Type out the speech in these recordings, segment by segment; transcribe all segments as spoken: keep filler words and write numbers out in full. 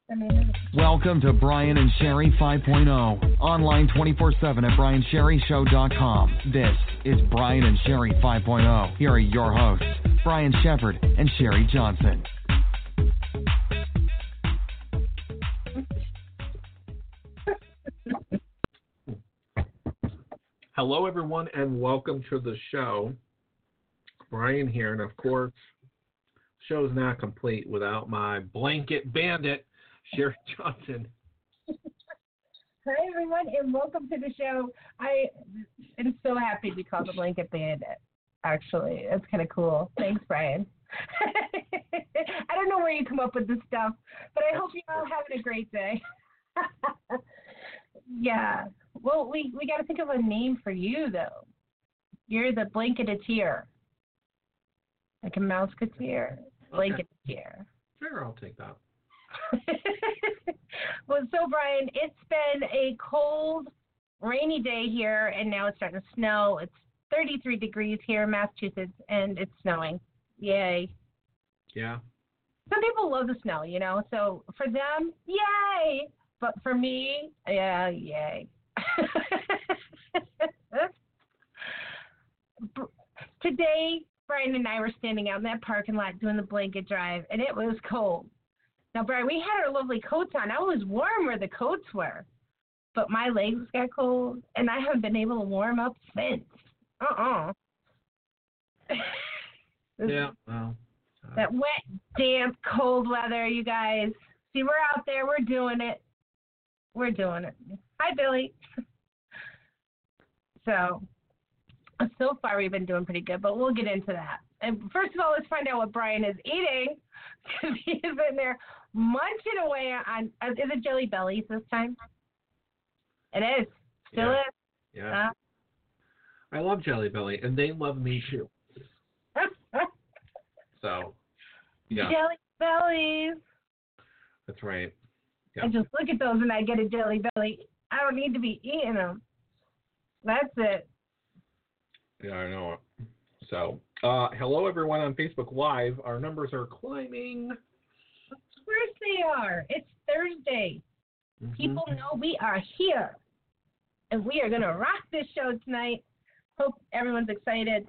Welcome to Brian and Sherry five point oh, online twenty-four seven at brian sherry show dot com. This is Brian and Sherry five point oh. Here are your hosts, Brian Shepard and Sherry Johnson. Hello, everyone, and welcome to the show. Brian here, and of course, the show's not complete without my blanket bandit, Sherry Johnson. Hi, everyone, and welcome to the show. I am so happy to be called the Blanket Bandit, actually. That's kind of cool. Thanks, Brian. I don't know where you come up with this stuff, but I hope you're all having a great day. Yeah. Well, we, we got to think of a name for you, though. You're the Blanketeer. Like a mouseketeer. Blanketeer. Okay. Sure, I'll take that. Well, so, Brian, it's been a cold, rainy day here, and now it's starting to snow. It's thirty-three degrees here in Massachusetts, and it's snowing. Yay. Yeah. Some people love the snow, you know, so for them, yay. But for me, yeah, yay. Today, Brian and I were standing out in that parking lot doing the blanket drive, and it was cold. Now, Brian, we had our lovely coats on. I was warm where the coats were, but my legs got cold, and I haven't been able to warm up since. Uh-uh. Yeah, well. Uh, that wet, damp, cold weather, you guys. See, we're out there. We're doing it. We're doing it. Hi, Billy. So, so far we've been doing pretty good, but we'll get into that. And first of all, let's find out what Brian is eating, because he is in there munching away on, uh, is it Jelly Bellies this time? It is. Still yeah. is. Yeah. Uh, I love Jelly Belly, and they love me too. So, yeah. Jelly Bellies. That's right. Yeah. I just look at those and I get a Jelly Belly. I don't need to be eating them. That's it. Yeah, I know it. So, uh, hello everyone on Facebook Live. Our numbers are climbing. Of course they are. It's Thursday. Mm-hmm. People know we are here. And we are going to rock this show tonight. Hope everyone's excited.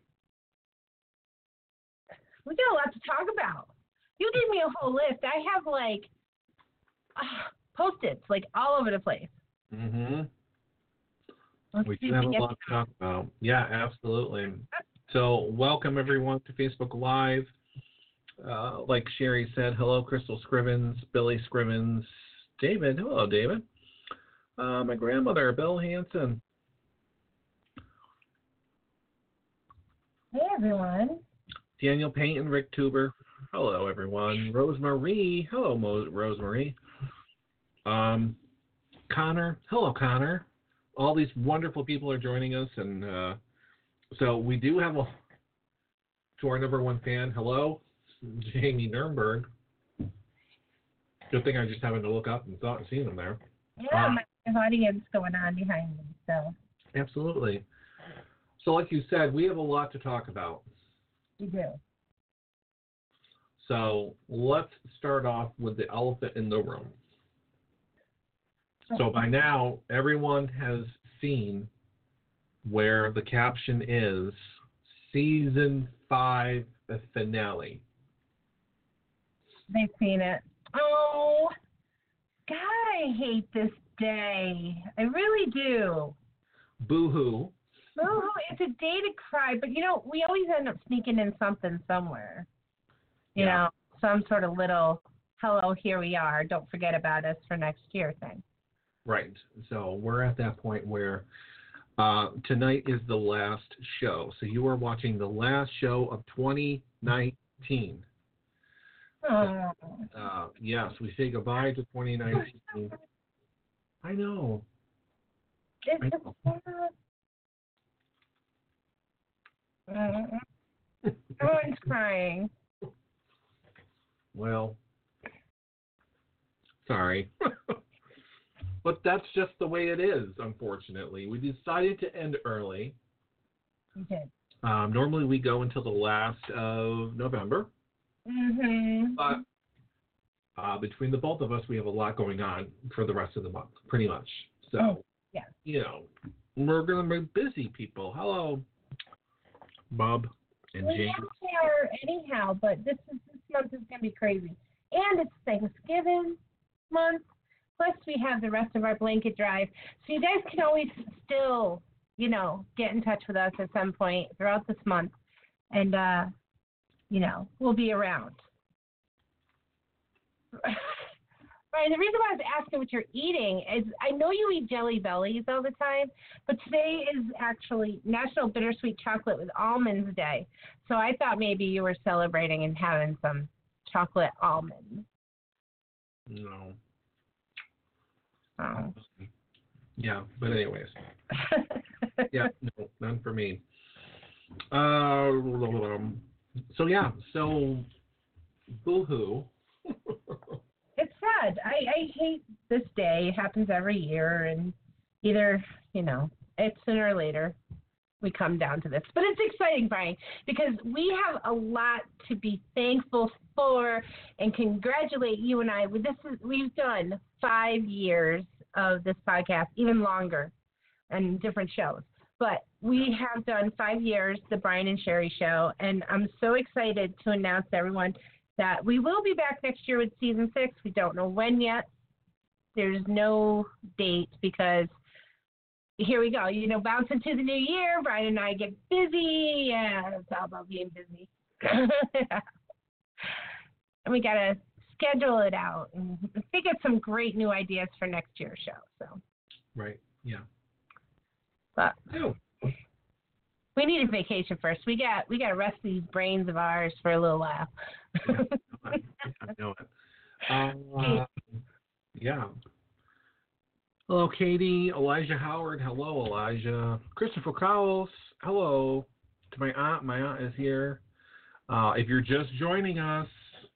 We got a lot to talk about. You gave me a whole list. I have like uh, Post-its like all over the place. Mm-hmm. Let's we do have a lot to talk about. Yeah, absolutely. So welcome everyone to Facebook Live. Uh, like Sherry said, hello Crystal Scrivens, Billy Scrivens, David. Hello, David. Uh, my grandmother, Bill Hansen. Hey, everyone. Daniel Payton, Rick Tuber. Hello, everyone. Rosemarie. Hello, Mo- Rosemarie. Um, Connor. Hello, Connor. All these wonderful people are joining us, and uh, so we do have a to our number one fan. Hello, Jamie Nurnberg. Good thing I just happened to look up and thought and seen them there. Yeah, uh, my audience going on behind me. So absolutely. So, like you said, we have a lot to talk about. We do. So let's start off with the elephant in the room. So by now, everyone has seen where the caption is Season five finale. They've seen it. Oh, God, I hate this day. I really do. Boo-hoo. Boo-hoo. It's a day to cry, but, you know, we always end up sneaking in something somewhere. You yeah. know, some sort of little, hello, here we are, don't forget about us for next year thing. Right. So we're at that point where uh, tonight is the last show. So you are watching the last show of twenty nineteen. Oh. Uh, yes, we say goodbye to twenty nineteen. I know. It's I know. Uh, everyone's crying. Well, sorry. But that's just the way it is, unfortunately. We decided to end early. Okay. Um, normally we go until the last of November. Mm-hmm. But uh, between the both of us, we have a lot going on for the rest of the month, pretty much. So, oh, yeah. you know, we're going to be busy people. Hello, Bob and We James. are anyhow, but this is this month is going to be crazy. And it's Thanksgiving month. Plus, we have the rest of our blanket drive. So you guys can always still, you know, get in touch with us at some point throughout this month. And, uh, you know, we'll be around. Right, the reason why I was asking what you're eating is I know you eat Jelly Bellies all the time, but today is actually National Bittersweet Chocolate with Almonds Day. So I thought maybe you were celebrating and having some chocolate almonds. No. Oh. Yeah, but anyways. Yeah, no, none for me. Uh, so yeah, so boo-hoo. It's sad. I, I hate this day. It happens every year, and either, you know, it's sooner or later we come down to this. But it's exciting, Brian, because we have a lot to be thankful for and congratulate you and I. With this is, we've done five years of this podcast, even longer, and different shows. But we have done five years, the Brian and Sherry Show, and I'm so excited to announce to everyone that we will be back next year with season six. We don't know when yet. There's no date because here we go. You know, bounce into the new year. Brian and I get busy. Yeah, it's all about being busy. And we got to schedule it out and think of some great new ideas for next year's show. So. Right, yeah. But Oh. we need a vacation first. We got we got to rest these brains of ours for a little while. Yeah, I know it. Uh, yeah. Hello, Katie. Elijah Howard. Hello, Elijah. Christopher Cowles. Hello. To my aunt. My aunt is here. Uh, if you're just joining us,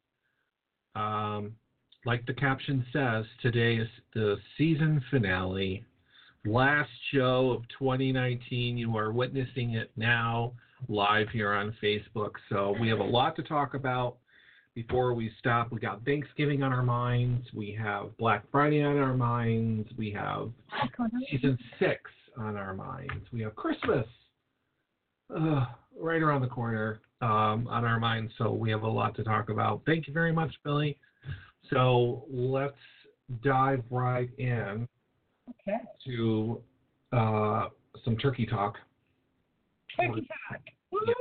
um, like the caption says, today is the season finale. Last show of twenty nineteen. You are witnessing it now live here on Facebook. So we have a lot to talk about before we stop. We got Thanksgiving on our minds. We have Black Friday on our minds. We have season six on our minds. We have Christmas uh, right around the corner um, on our minds. So we have a lot to talk about. Thank you very much, Billy. So let's dive right in. Okay. To uh, some turkey talk. Turkey talk. Yeah.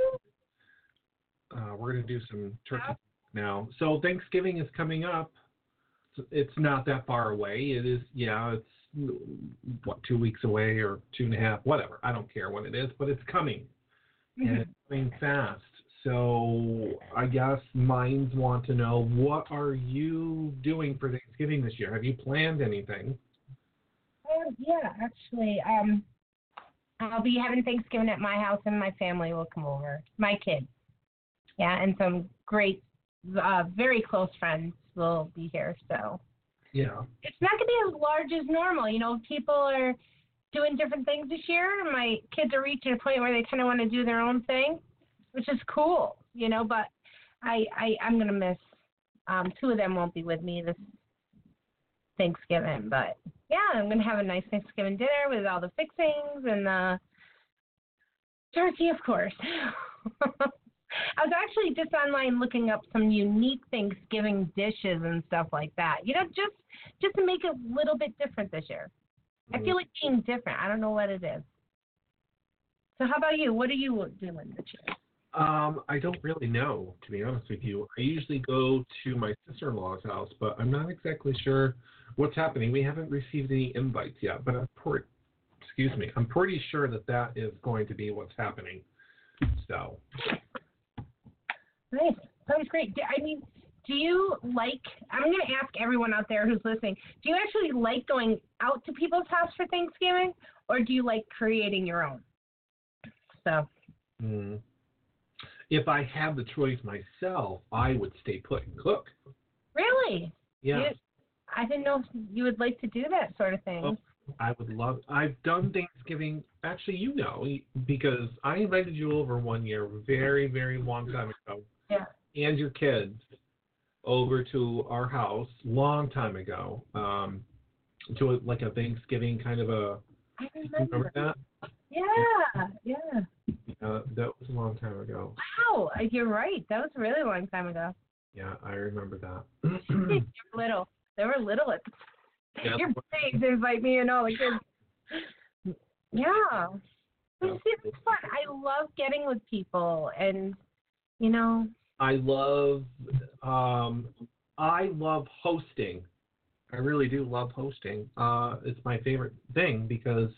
Uh, we're going to do some turkey talk now. So Thanksgiving is coming up. It's not that far away. It is, yeah, it's, what, two weeks away or two and a half, whatever. I don't care what it is, but it's coming. Mm-hmm. And it's coming fast. So I guess minds want to know, what are you doing for Thanksgiving this year? Have you planned anything? Uh, yeah, actually, um, I'll be having Thanksgiving at my house, and my family will come over. My kids, yeah, and some great, uh, very close friends will be here. So, yeah, it's not going to be as large as normal. You know, people are doing different things this year. My kids are reaching a point where they kind of want to do their own thing, which is cool. You know, but I, I I'm going to miss. Um, two of them won't be with me this Thanksgiving, but yeah, I'm going to have a nice Thanksgiving dinner with all the fixings and the turkey, of course. I was actually just online looking up some unique Thanksgiving dishes and stuff like that. You know, just just to make it a little bit different this year. I feel like being different. I don't know what it is. So how about you? What are you doing this year? Um, I don't really know, to be honest with you. I usually go to my sister-in-law's house, but I'm not exactly sure what's happening. We haven't received any invites yet, but I'm pretty, excuse me, I'm pretty sure that that is going to be what's happening. So. Nice. Sounds great. I mean, do you like, I'm going to ask everyone out there who's listening, do you actually like going out to people's house for Thanksgiving, or do you like creating your own? So. Hmm. If I had the choice myself, I would stay put and cook. Really? Yeah. You, I didn't know if you would like to do that sort of thing. Oh, I would love. I've done Thanksgiving. Actually, you know, because I invited you over one year, very, very long time ago. Yeah. And your kids. over to our house long time ago, um, to a, like a Thanksgiving kind of a. I Remember, remember. that? Yeah, yeah. Uh, that was a long time ago. Wow, you're right. That was a really long time ago. Yeah, I remember that. They were little. They were little at the Yeah. Your parents invite me and all the kids. Yeah. But see, it's fun. I love getting with people, and you know. I love, um, I love hosting. I really do love hosting. Uh, it's my favorite thing because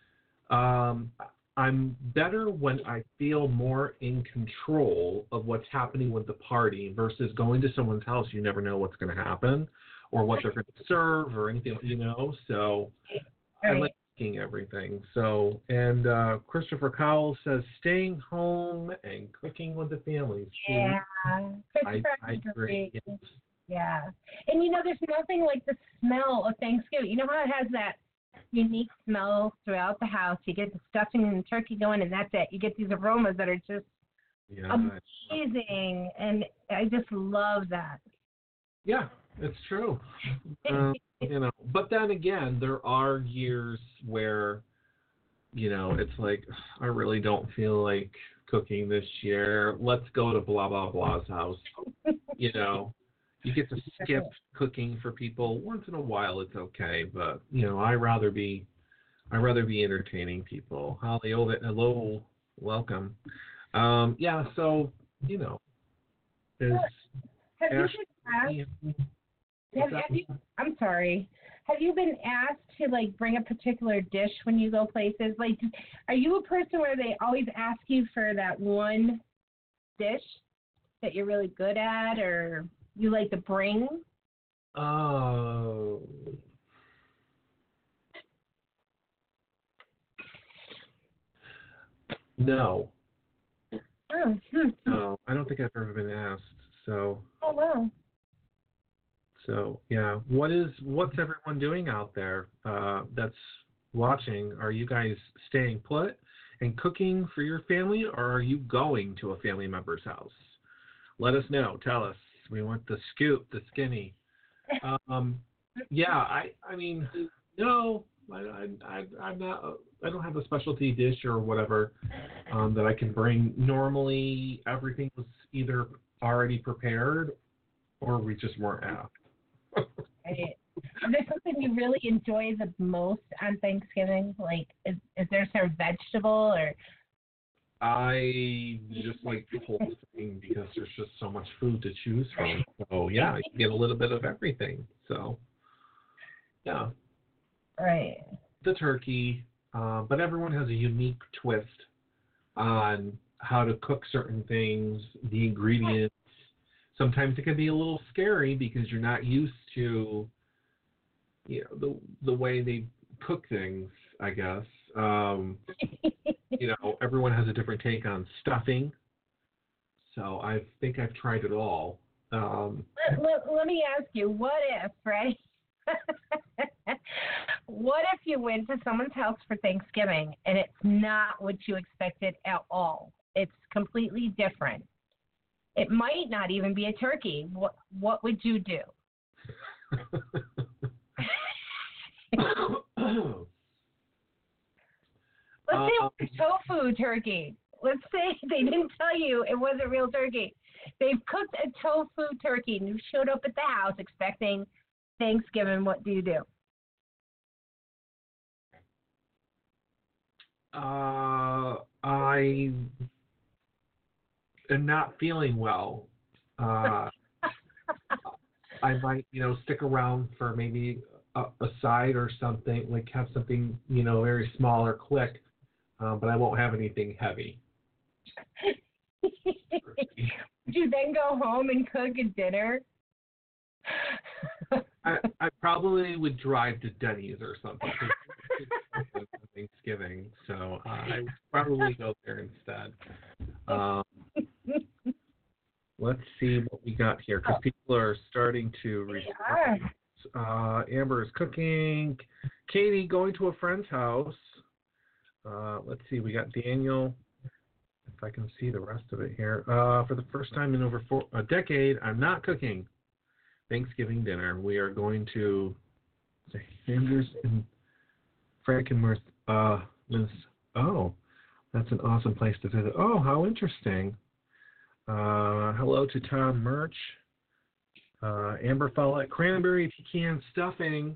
um, I'm better when I feel more in control of what's happening with the party versus going to someone's house. You never know what's going to happen or what they're going to serve or anything, you know. So Right. I like cooking everything. So, and uh, Christopher Cowell says staying home and cooking with the family. See, Yeah. I, I agree. Yes. Yeah. And you know, there's nothing like the smell of Thanksgiving. You know how it has that unique smell throughout the house? You get the stuffing and the turkey going, and that's it. You get these aromas that are just Yeah. amazing, and I just love that. Yeah, it's true. Uh, you know, but then again, there are years where, you know, it's like, I really don't feel like cooking this year. Let's go to blah, blah, blah's house. You know, you get to skip cooking for people. Once in a while, it's okay. But, you know, I rather be, I rather be entertaining people. Holly, oh, hello, welcome. Um, yeah, so, you know, is Have you Ash- been asked? Have, have you, I'm sorry. Have you been asked to like bring a particular dish when you go places? Like, are you a person where they always ask you for that one dish that you're really good at, or you like to bring? Oh. No. Oh, hmm. No, I don't think I've ever been asked. So. Oh wow. So yeah, what is what's everyone doing out there uh, that's watching? Are you guys staying put and cooking for your family, or are you going to a family member's house? Let us know. Tell us. We want the scoop, the skinny. Um, yeah, I I mean, no, I, I, I I'm not. I don't have a specialty dish or whatever um, that I can bring. Normally, everything was either already prepared or we just weren't asked. Right. Is there something you really enjoy the most on Thanksgiving? Like, is, is there some vegetable or? I just like the whole thing because there's just so much food to choose from. So yeah, you get a little bit of everything. So yeah, Right. the turkey, uh, but everyone has a unique twist on how to cook certain things, the ingredients. Sometimes it can be a little scary because you're not used to, you know, the the way they cook things, I guess. Um, you know, everyone has a different take on stuffing. So I think I've tried it all. Um, let, let, let me ask you, what if, right? What if you went to someone's house for Thanksgiving and it's not what you expected at all? It's completely different. It might not even be a turkey. What what would you do? Let's say it was tofu turkey. Let's say they didn't tell you it wasn't real turkey. They've cooked a tofu turkey and you showed up at the house expecting Thanksgiving. What do you do? Uh, I am not feeling well. Uh, I might, you know, stick around for maybe a, a side or something, like have something, you know, very small or quick, um, but I won't have anything heavy. Would you then go home and cook a dinner? I, I probably would drive to Denny's or something. Thanksgiving, so uh, I would probably go there instead. Um, let's see what we got here because people are starting to respond. Uh, Amber is cooking. Katie going to a friend's house. Uh, let's see, we got Daniel. If I can see the rest of it here. Uh, for the first time in over four, a decade, I'm not cooking. Thanksgiving dinner. We are going to Sanders and Frankenmuth, uh, Miss. Oh, that's an awesome place to visit. Oh, how interesting. Uh, hello to Tom Murch. Uh, Amber Follett, cranberry if you can, stuffing.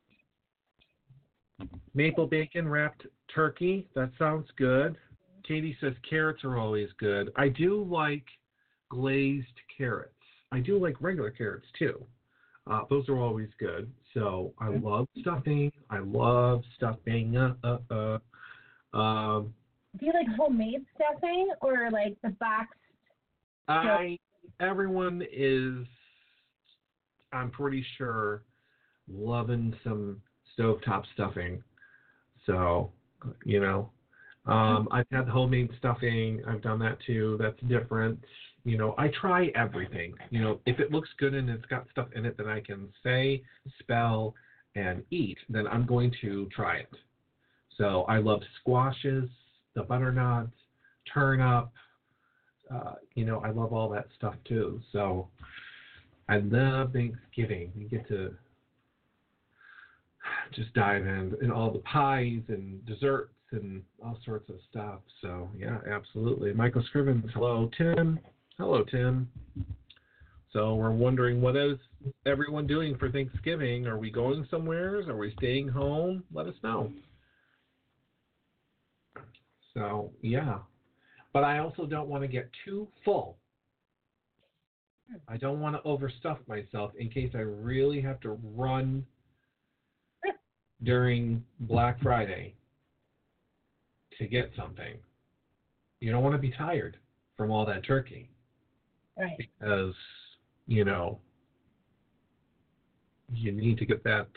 Maple bacon wrapped turkey. That sounds good. Katie says carrots are always good. I do like glazed carrots. I do like regular carrots too. Uh, those are always good. So I love stuffing. I love stuffing. Uh, uh, uh. Um, Do you like homemade stuffing or like the box? I everyone is, I'm pretty sure, loving some stovetop stuffing. So, you know, um, I've had the homemade stuffing. I've done that too. That's different. You know, I try everything. You know, if it looks good and it's got stuff in it that I can say, spell, and eat, then I'm going to try it. So I love squashes, the butternut, turnip. Uh, you know, I love all that stuff too. So I love Thanksgiving. You get to just dive in and all the pies and desserts and all sorts of stuff. So yeah, absolutely. Michael Scrivens, hello. Tim, hello Tim. So we're wondering, what is everyone doing for Thanksgiving? Are we going somewhere? Are we staying home? Let us know. So yeah, but I also don't want to get too full. I don't want to overstuff myself in case I really have to run during Black Friday to get something. You don't want to be tired from all that turkey. Right. Because, you know, you need to get that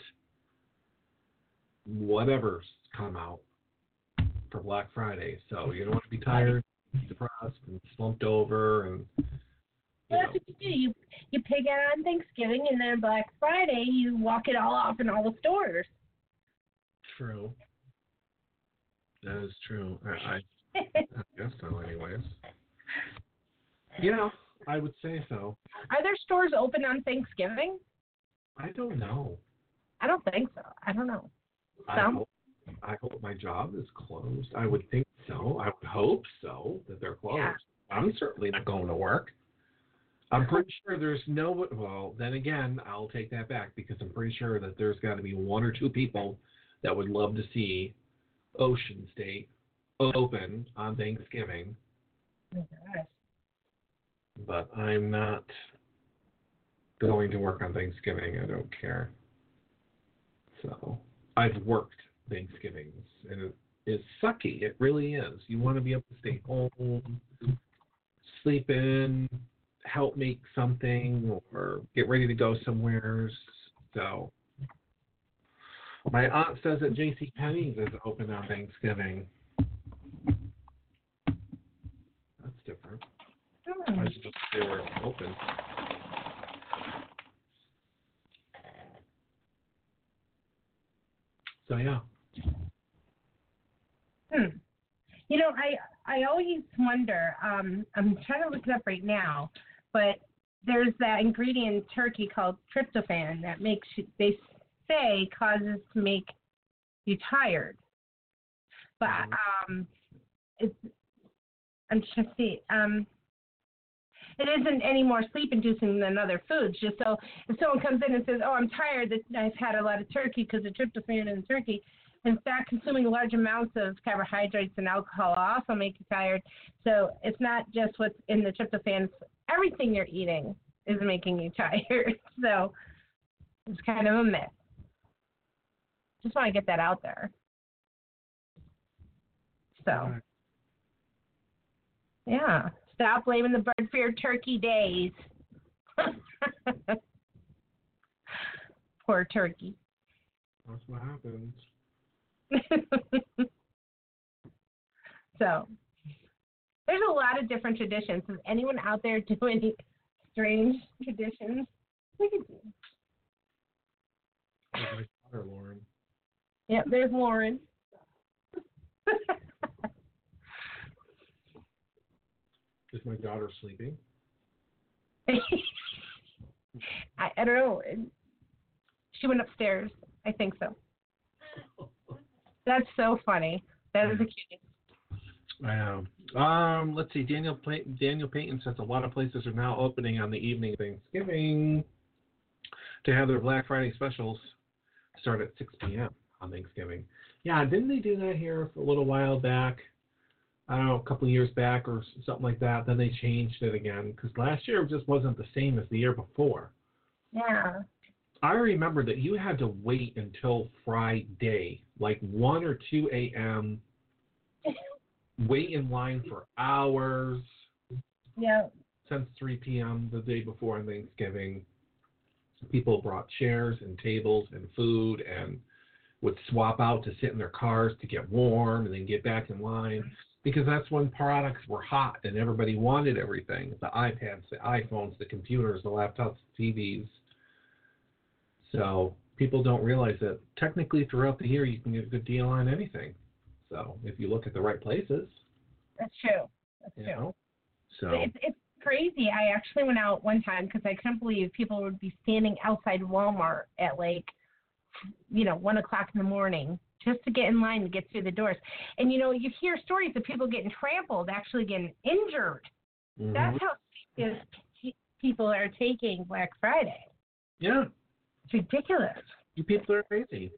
whatever's come out for Black Friday. So you don't want to be tired, depressed, and slumped over. And you Well, know. that's what you do. You, you pick it on Thanksgiving, and then Black Friday, you walk it all off in all the stores. True. That is true. I, I, I guess so, anyways. Yeah, I would say so. Are there stores open on Thanksgiving? I don't know. I don't think so. I don't know. I Some? hope, I hope my job is closed. I would think so. I would hope so, that they're closed. Yeah. I'm certainly not going to work. I'm pretty sure there's no, well, then again, I'll take that back because I'm pretty sure that there's got to be one or two people that would love to see Ocean State open on Thanksgiving. Oh, gosh. But I'm not going to work on Thanksgiving. I don't care. So I've worked Thanksgivings, and it is sucky. It really is. You want to be able to stay home, sleep in, help make something, or get ready to go somewhere. So my aunt says that JCPenney's is open on Thanksgiving. That's different. Hmm. I just don't see where it's open. So yeah. Hmm. You know, I I always wonder. Um, I'm trying to look it up right now, but there's that ingredient in turkey called tryptophan that makes you, they say causes to make you tired. But um, it's I'm trying to see. Um, it isn't any more sleep-inducing than other foods. Just so if someone comes in and says, "Oh, I'm tired. That I've had a lot of turkey because of tryptophan in turkey," in fact, consuming large amounts of carbohydrates and alcohol also make you tired. So it's not just what's in the tryptophan. Everything you're eating is making you tired. So it's kind of a myth. Just want to get that out there. So, yeah. Stop blaming the bird for your turkey days. Poor turkey. That's what happens. So, there's a lot of different traditions. Does anyone out there do any strange traditions? Look at you. There's my daughter, Lauren. Yep, there's Lauren. Is my daughter sleeping? I, I don't know. She went upstairs. I think so. That's so funny. That is a cute. I know. Um, let's see. Daniel Pay- Daniel Payton says a lot of places are now opening on the evening of Thanksgiving to have their Black Friday specials start at six p.m. on Thanksgiving. Yeah, didn't they do that here for a little while back? I don't know, a couple of years back or something like that. Then they changed it again because last year it just wasn't the same as the year before. Yeah. I remember that you had to wait until Friday, like one or two a.m., wait in line for hours. Yeah. Since three p.m. the day before on Thanksgiving, people brought chairs and tables and food and would swap out to sit in their cars to get warm and then get back in line because that's when products were hot and everybody wanted everything. The iPads, the iPhones, the computers, the laptops, the T Vs. So people don't realize that technically throughout the year you can get a good deal on anything. So if you look at the right places. That's true. That's you true. Know, so it's, it's crazy. I actually went out one time because I couldn't believe people would be standing outside Walmart at like, you know, one o'clock in the morning just to get in line to get through the doors. And, you know, you hear stories of people getting trampled, actually getting injured. mm-hmm. That's how serious people are taking Black Friday. Yeah. It's ridiculous. You people are crazy.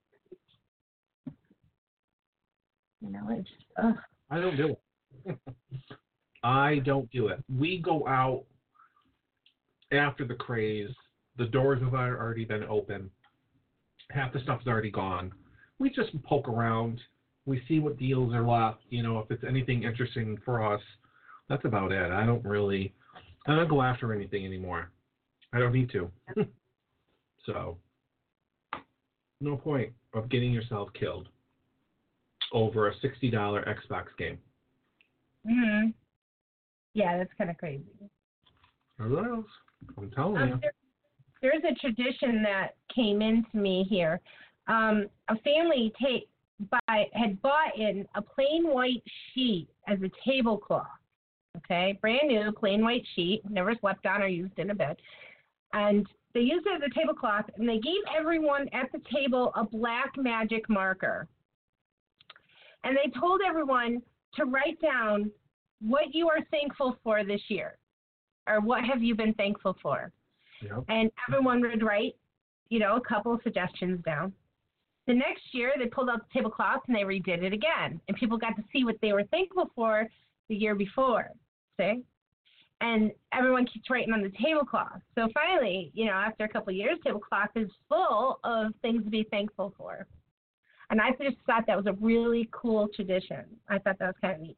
You know, it's ugh. I don't do it. I don't do it. We go out after the craze. The doors have already been open. Half the stuff's already gone. We just poke around. We see what deals are left. You know, if it's anything interesting for us, that's about it. I don't really, I don't go after anything anymore. I don't need to. So, no point of getting yourself killed over a sixty dollars Xbox game. Mm-hmm. Yeah, that's kind of crazy. Hello. I'm telling um, you. There, there's a tradition that came into me here. Um, a family take by had bought in a plain white sheet as a tablecloth. Okay, brand new plain white sheet, never slept on or used in a bed, and they used it as a tablecloth. And they gave everyone at the table a black magic marker, and they told everyone to write down what you are thankful for this year, or what have you been thankful for. Yep. And everyone would write, you know, a couple of suggestions down. The next year, they pulled out the tablecloth and they redid it again. And people got to see what they were thankful for the year before, see? And everyone keeps writing on the tablecloth. So finally, you know, after a couple of years, tablecloth is full of things to be thankful for. And I just thought that was a really cool tradition. I thought that was kind of neat.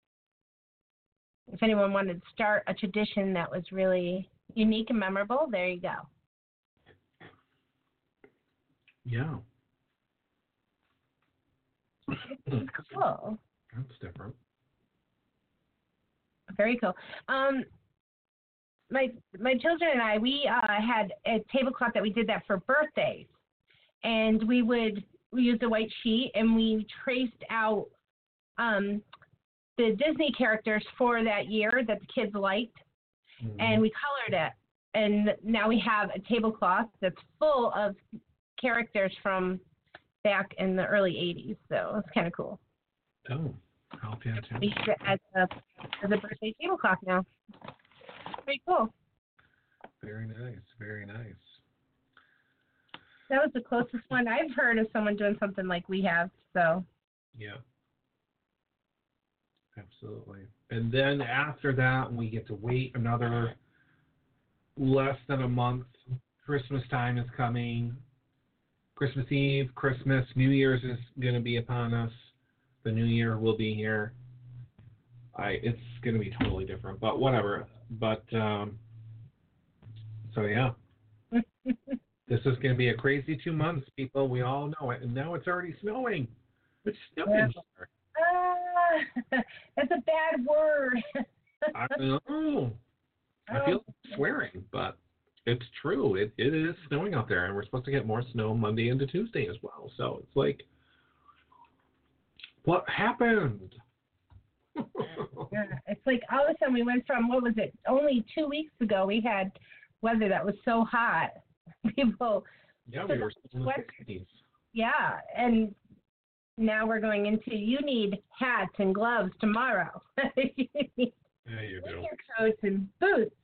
If anyone wanted to start a tradition that was really unique and memorable, there you go. Yeah. It's cool. That's different. Very cool. Um, my my children and I, we uh, had a tablecloth that we did that for birthdays, and we would we used a white sheet and we traced out um, the Disney characters for that year that the kids liked, mm-hmm. and we colored it. And now we have a tablecloth that's full of characters from back in the early eighties. So it's kind of cool. Oh, how fantastic. We use it as a, as a birthday tablecloth now. Pretty cool. Very nice, very nice. That was the closest one I've heard of someone doing something like we have. So. Yeah. Absolutely. And then after that, we get to wait another less than a month. Christmas time is coming. Christmas Eve, Christmas, New Year's is going to be upon us. The New Year will be here. I it's going to be totally different, but whatever. But um, so yeah, this is going to be a crazy two months, people. We all know it, and now it's already snowing. It's snowing here. Uh, that's a bad word. I know. I feel like swearing, but it's true. It it is snowing out there, and we're supposed to get more snow Monday into Tuesday as well. So it's like, what happened? Yeah, it's like all of a sudden we went from, what was it, only two weeks ago we had weather that was so hot. People. Yeah, we were still in the sixties. Yeah, and now we're going into, you need hats and gloves tomorrow. you need yeah, you do. winter coats and boots.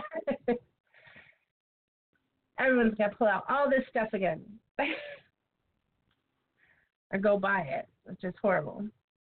Everyone's got to pull out all this stuff again. Or go buy it, which is horrible.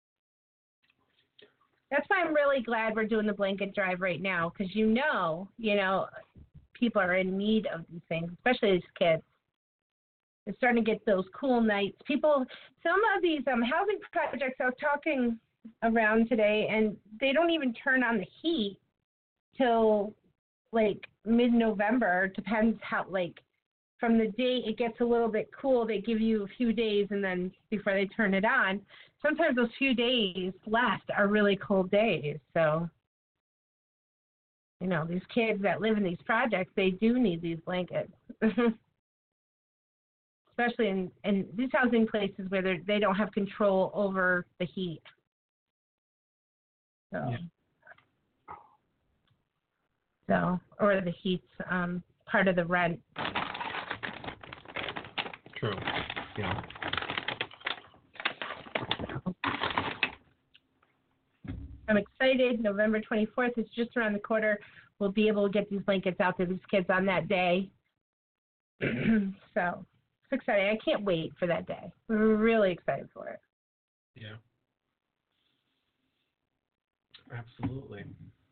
That's why I'm really glad we're doing the blanket drive right now, because you know, you know, people are in need of these things, especially these kids. They're starting to get those cool nights. People, some of these um, housing projects I was talking around today, and they don't even turn on the heat till like mid-November. Depends how, like, from the day it gets a little bit cool, they give you a few days, and then before they turn it on. Sometimes those few days left are really cold days. So, you know, these kids that live in these projects, they do need these blankets. Especially in, in these housing places where they don't have control over the heat. So, yeah. so or the heat's um, part of the rent. True. Yeah. I'm excited. November twenty-fourth is just around the corner. We'll be able to get these blankets out to these kids on that day. So. Exciting. I can't wait for that day. We're really excited for it. Yeah. Absolutely.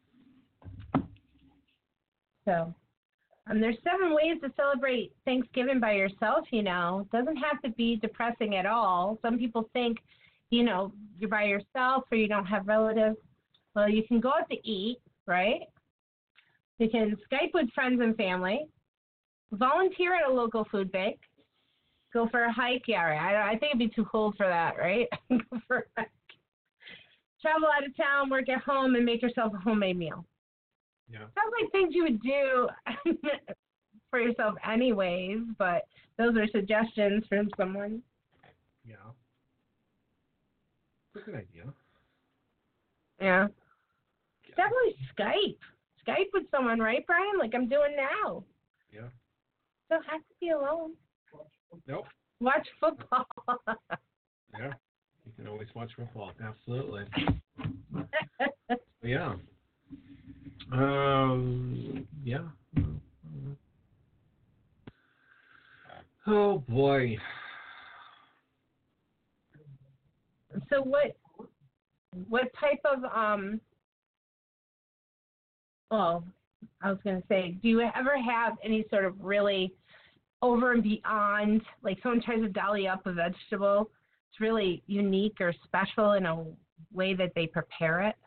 So, um, there's seven ways to celebrate Thanksgiving by yourself, you know. It doesn't have to be depressing at all. Some people think, you know, you're by yourself or you don't have relatives. Well, you can go out to eat, right? You can Skype with friends and family. Volunteer at a local food bank. Go for a hike, yeah, I, I think it'd be too cold for that, right? Go for a hike. Travel out of town, work at home, and make yourself a homemade meal. Yeah. Sounds like things you would do for yourself anyways, but those are suggestions from someone. Yeah. It's a good idea. Yeah. Yeah. Definitely Skype. Skype with someone, right, Brian? Like I'm doing now. Yeah. Don't have to be alone. Nope. Watch football. Yeah. You can always watch football. Absolutely. Yeah. Um. Yeah. Oh boy. So what? What type of um? Well, I was gonna say, do you ever have any sort of really over and beyond, like someone tries to dolly up a vegetable, it's really unique or special in a way that they prepare it?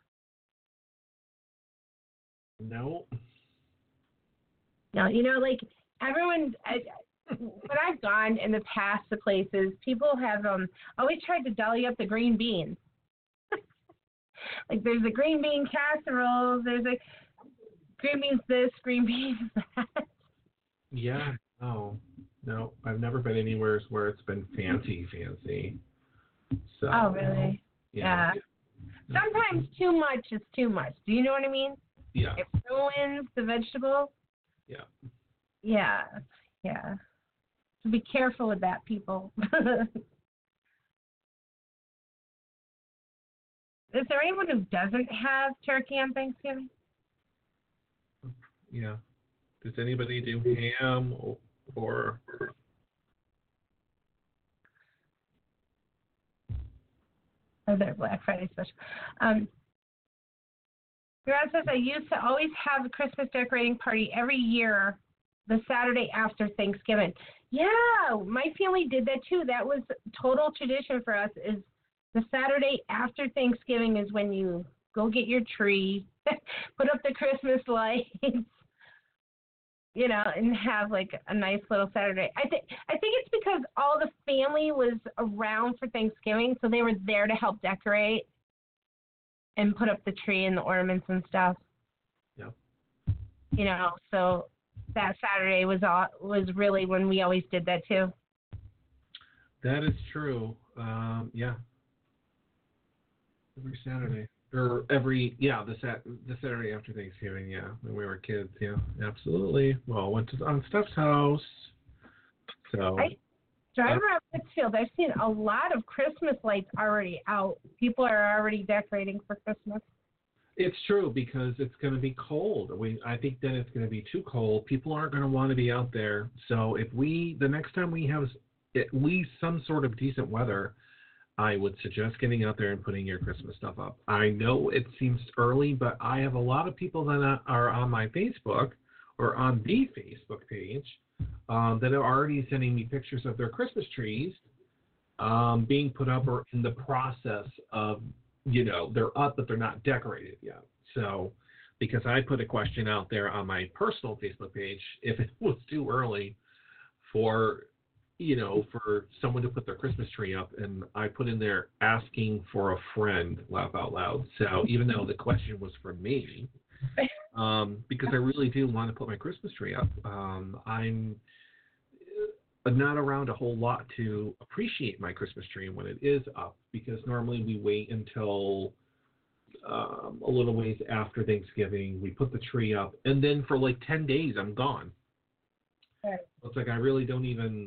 No. No, you know, like everyone, I, when I've gone in the past to places, people have um always tried to dolly up the green beans. Like there's a green bean casserole, there's a green beans this, green beans that. Yeah. No. No. I've never been anywhere where it's been fancy, fancy. So. Oh, really? Yeah. yeah. Sometimes too much is too much. Do you know what I mean? Yeah. It ruins the vegetable. Yeah. Yeah. Yeah. So be careful with that, people. Is there anyone who doesn't have turkey on Thanksgiving? Yeah. Does anybody do ham or, or or their Black Friday special? Um, Grant says, I used to always have a Christmas decorating party every year the Saturday after Thanksgiving. Yeah, my family did that too. That was total tradition for us, is the Saturday after Thanksgiving is when you go get your tree, put up the Christmas lights, you know, and have like a nice little Saturday. I think I think it's because all the family was around for Thanksgiving, so they were there to help decorate and put up the tree and the ornaments and stuff. Yeah. You know, so that Saturday was all, was really when we always did that too. That is true. Um, yeah. Every Saturday. or every yeah the sat the Saturday after Thanksgiving, yeah, when we were kids, yeah, absolutely. Well, went to on Steph's house, so I drive around Pittsfield. I've seen a lot of Christmas lights already out. People are already decorating for Christmas. it's true because it's going to be cold. We I think that it's going to be too cold. People aren't going to want to be out there. So if we the next time we have at least some sort of decent weather, I would suggest getting out there and putting your Christmas stuff up. I know it seems early, but I have a lot of people that are on my Facebook or on the Facebook page um, that are already sending me pictures of their Christmas trees um, being put up or in the process of, you know, they're up, but they're not decorated yet. So because I put a question out there on my personal Facebook page if it was too early for you know, for someone to put their Christmas tree up, and I put in there asking for a friend, laugh out loud. So even though the question was for me, um, because I really do want to put my Christmas tree up, um, I'm not around a whole lot to appreciate my Christmas tree when it is up, because normally we wait until um, a little ways after Thanksgiving, we put the tree up, and then for like ten days I'm gone. Right. It's like I really don't even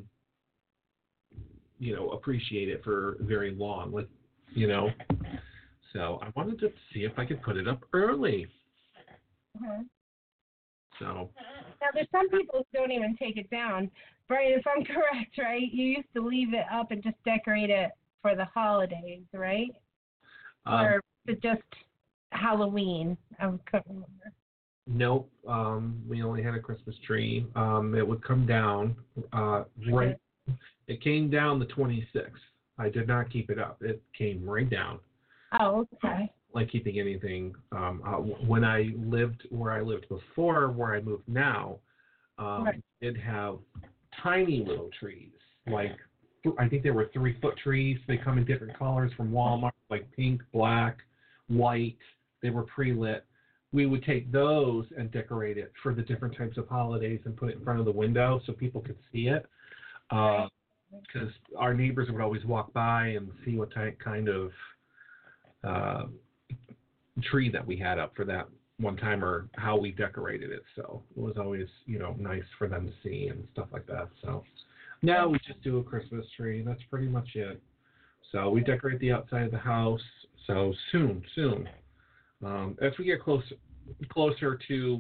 you know, appreciate it for very long, like, you know. So I wanted to see if I could put it up early. Mm-hmm. So. Now, there's some people who don't even take it down. Brian, if I'm correct, right? You used to leave it up and just decorate it for the holidays, right? Um, or is it just Halloween? I couldn't remember. Nope. Um, we only had a Christmas tree. Um, it would come down uh, right. Okay. It came down the twenty-sixth. I did not keep it up. It came right down. Oh, okay. Like keeping anything. Um, uh, when I lived where I lived before, where I moved now, um, Right. it have tiny little trees. Like th- I think they were three foot trees. They come in different colors from Walmart, like pink, black, white. They were pre-lit. We would take those and decorate it for the different types of holidays and put it in front of the window so people could see it. Uh, because our neighbors would always walk by and see what ty- kind of uh, tree that we had up for that one time or how we decorated it. So it was always, you know, nice for them to see and stuff like that. So now we just do a Christmas tree. That's pretty much it. So we decorate the outside of the house. So soon, soon, um, as we get closer, closer to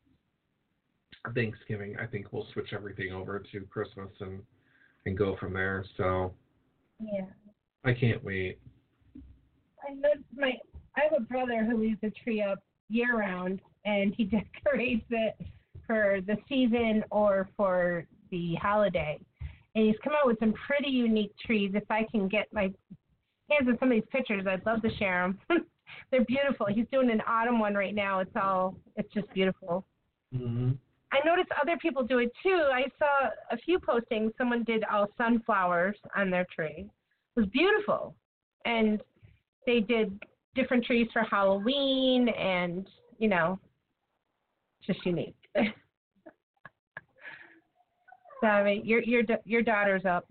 Thanksgiving, I think we'll switch everything over to Christmas and and go from there. So Yeah. I can't wait. I know my I have a brother who leaves a tree up year round, and he decorates it for the season or for the holiday. And he's come out with some pretty unique trees. If I can get my hands on some of these pictures, I'd love to share them. They're beautiful. He's doing an autumn one right now. It's all it's just beautiful. Mm-hmm. I noticed other people do it too. I saw a few postings. Someone did all sunflowers on their tree. It was beautiful. And they did different trees for Halloween and, you know, just unique. So, I mean, your, your, your daughter's up.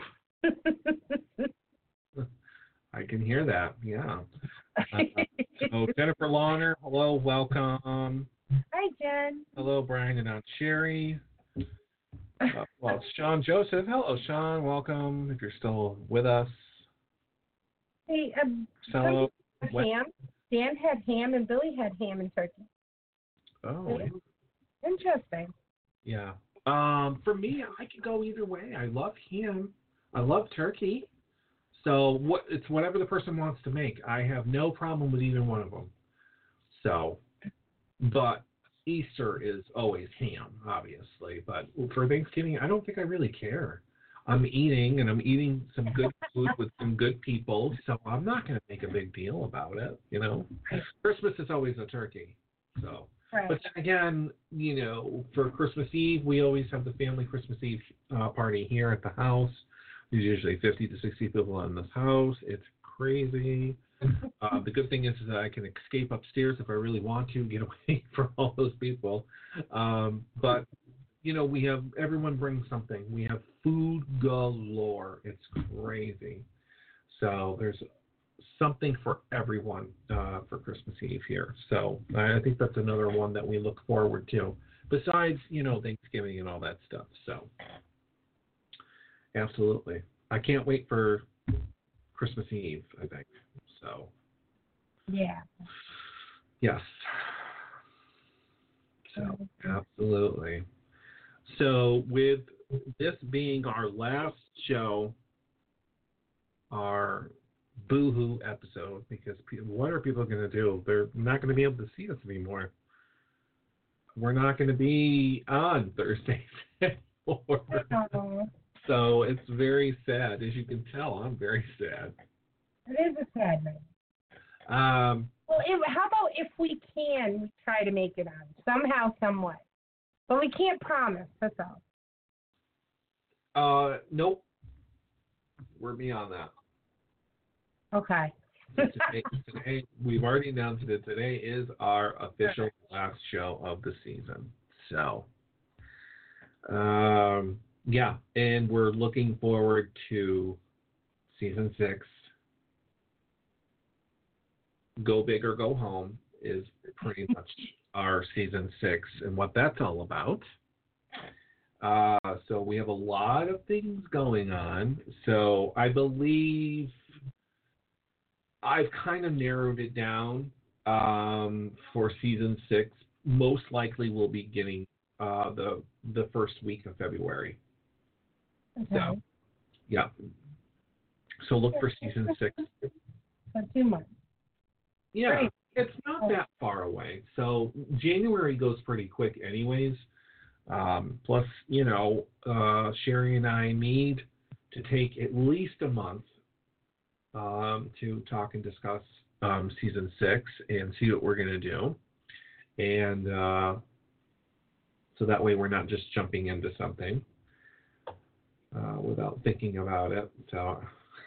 I can hear that, yeah. Uh, so Jennifer Lawner, hello, welcome. Hi, Jen. Hello, Brian and Aunt Sherry. Uh, well, it's Sean Joseph. Hello, Sean. Welcome. If you're still with us. Hey, um, Fellow. some ham. Dan had ham and Billy had ham and turkey. Oh, Interesting. yeah. Um, for me, I could go either way. I love ham. I love turkey. So what? It's whatever the person wants to make. I have no problem with either one of them. So. But Easter is always ham, obviously. But for Thanksgiving, I don't think I really care. I'm eating, and I'm eating some good food with some good people, so I'm not going to make a big deal about it, you know. Christmas is always a turkey. So, Right. But then again, you know, for Christmas Eve, we always have the family Christmas Eve uh, party here at the house. There's usually fifty to sixty people in this house. It's crazy. Uh, the good thing is that I can escape upstairs if I really want to, get away from all those people. Um, but, you know, we have, everyone brings something. We have food galore. It's crazy. So there's something for everyone uh, for Christmas Eve here. So I think that's another one that we look forward to, besides, you know, Thanksgiving and all that stuff. So absolutely. I can't wait for Christmas Eve, I think. So Yeah. yes. So absolutely. So with this being our last show, our Boohoo episode, because people, what are people going to do? They're not going to be able to see us anymore. We're not going to be on Thursdays anymore. Oh, So it's very sad. As you can tell, I'm very sad. it is a sad night. Um, Well, if, how about if we can, we try to make it on somehow, some way. But we can't promise, that's all. uh, nope. We're beyond that. Okay. Today, today, we've already announced that today is our official last show of the season. So, um, yeah, and we're looking forward to season six. Go big or go home is pretty much our season six and what that's all about. Uh, so we have a lot of things going on. So I believe I've kind of narrowed it down um, for season six. Most likely we'll be getting uh, the the first week of February. Okay. So, yeah. So look for season six. For two months. Yeah, Great. it's not that far away. So January goes pretty quick anyways. Um, plus, you know, uh, Sherry and I need to take at least a month um, to talk and discuss um, season six and see what we're going to do. And uh, so that way we're not just jumping into something uh, without thinking about it. So,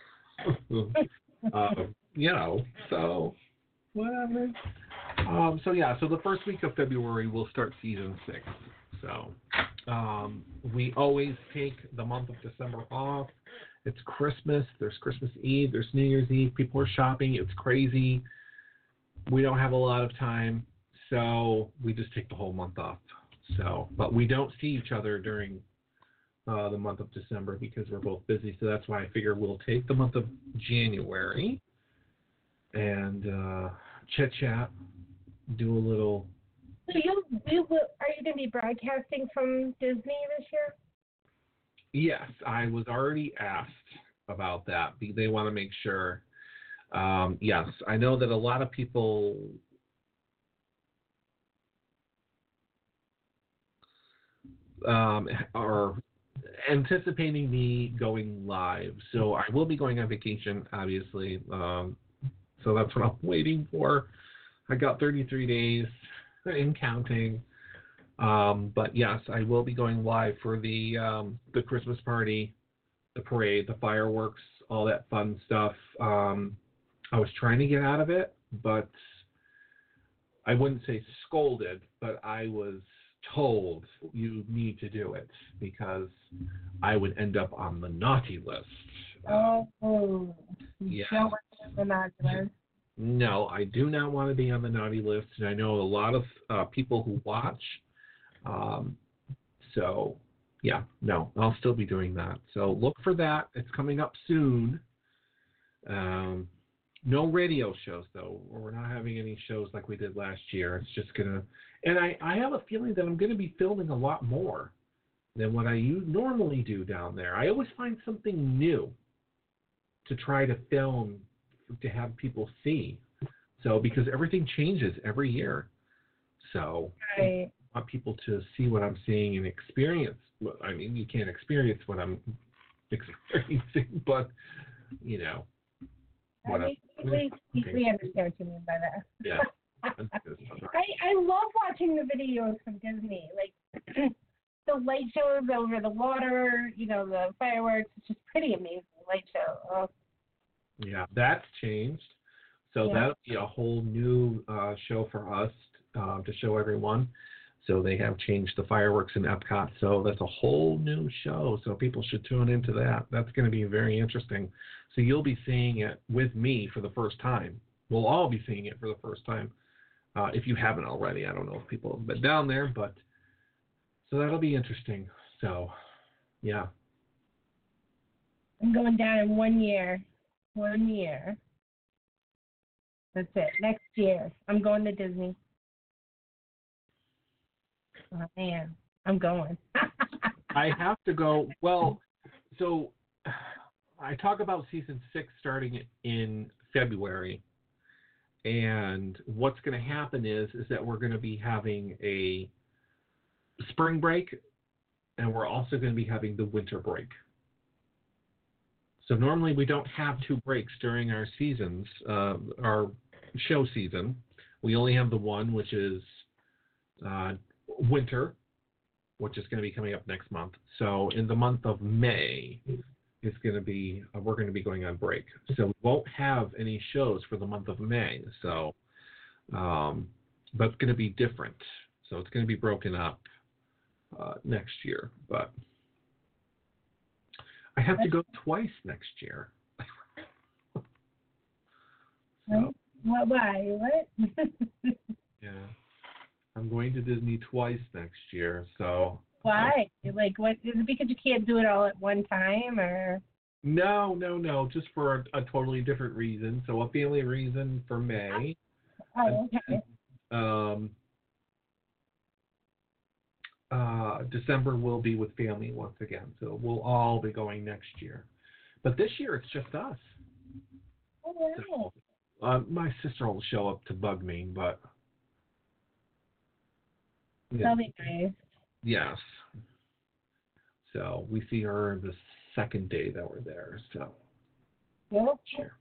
uh, you know, so whatever. Um, so, yeah, so the first week of February we'll start season six. So um, we always take the month of December off. It's Christmas. There's Christmas Eve. There's New Year's Eve. People are shopping. It's crazy. We don't have a lot of time, so we just take the whole month off. So, but we don't see each other during uh, the month of December because we're both busy. So that's why I figure we'll take the month of January and uh, chit chat, do a little. So you, you will, are you going to be broadcasting from Disney this year? Yes, I was already asked about that. They want to make sure. Um, yes, I know that a lot of people um, are anticipating me going live. So I will be going on vacation, obviously. Um, so that's what I'm waiting for. I got thirty-three days and counting. Um, but yes, I will be going live for the um, the Christmas party, the parade, the fireworks, all that fun stuff. Um, I was trying to get out of it, but I wouldn't say scolded, but I was told you need to do it because I would end up on the naughty list. Oh, you yeah. don't want to be on the naughty list. No, I do not want to be on the naughty list, and I know a lot of uh, people who watch. Um, so, yeah, no, I'll still be doing that. So look for that. It's coming up soon. Um, no radio shows, though. We're not having any shows like we did last year. It's just going to – and I, I have a feeling that I'm going to be filming a lot more than what I normally do down there. I always find something new to try to film to have people see. So because everything changes every year. So Right. I want people to see what I'm seeing and experience. I mean, you can't experience what I'm experiencing, but, you know. I, What mean, we, we, we understand what you mean by that. Yeah. I, I love watching the videos from Disney, like the light shows over the water, you know, the fireworks. It's just pretty amazing light show. Oh. Yeah, that's changed. So Yeah. that'll be a whole new uh, show for us uh, to show everyone. So they have changed the fireworks in Epcot. So that's a whole new show. So people should tune into that. That's going to be very interesting. So you'll be seeing it with me for the first time. We'll all be seeing it for the first time. Uh, if you haven't already, I don't know if people have been down there, but so that'll be interesting. So, yeah. I'm going down in one year. One year. That's it. Next year, I'm going to Disney. Oh, man, I'm going. I have to go. Well, so I talk about season six starting in February. And what's going to happen is is that we're going to be having a spring break, and we're also going to be having the winter break. So normally we don't have two breaks during our seasons, uh, our show season. We only have the one, which is uh, winter, which is going to be coming up next month. So in the month of May, it's going to be uh, we're going to be going on break. So we won't have any shows for the month of May. So, um, but it's going to be different. So it's going to be broken up uh, next year. But I have to go twice next year. So, what? Why? What? yeah, I'm going to Disney twice next year. So. Why? Like, what? Is it because you can't do it all at one time, or? No, no, no. Just for a, a totally different reason. So a family reason for May. Oh, okay. Um, uh, December will be with family once again. So we'll all be going next year. But this year it's just us. Oh, wow. So, uh, my sister will show up to bug me, but. Yeah. That'll be nice. Yes. So we see her the second day that we're there. So. Yep. Sure.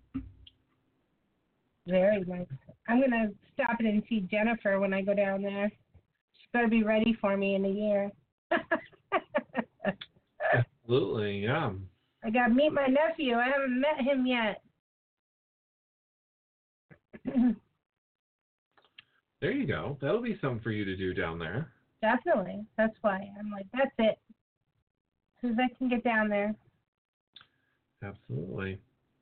Very nice. I'm gonna stop in and see Jennifer when I go down there. She's better be ready for me in a year. Absolutely, yeah. I got to meet my nephew. I haven't met him yet. There you go. That'll be something for you to do down there. Definitely. That's why I'm like, that's it. As soon as I can get down there. Absolutely.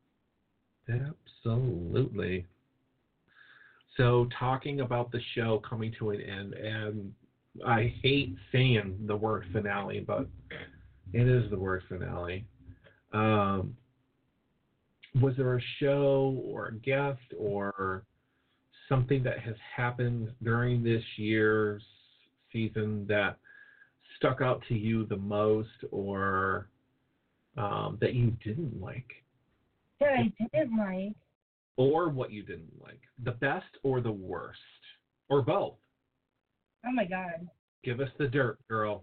Absolutely. So talking about the show coming to an end, and I hate saying the word finale, but it is the word finale. Um, was there a show or a guest or something that has happened during this year's season that stuck out to you the most, or um, that you didn't like? That I didn't like. Or what you didn't like. The best or the worst. Or both. Oh, my God. Give us the dirt, girl.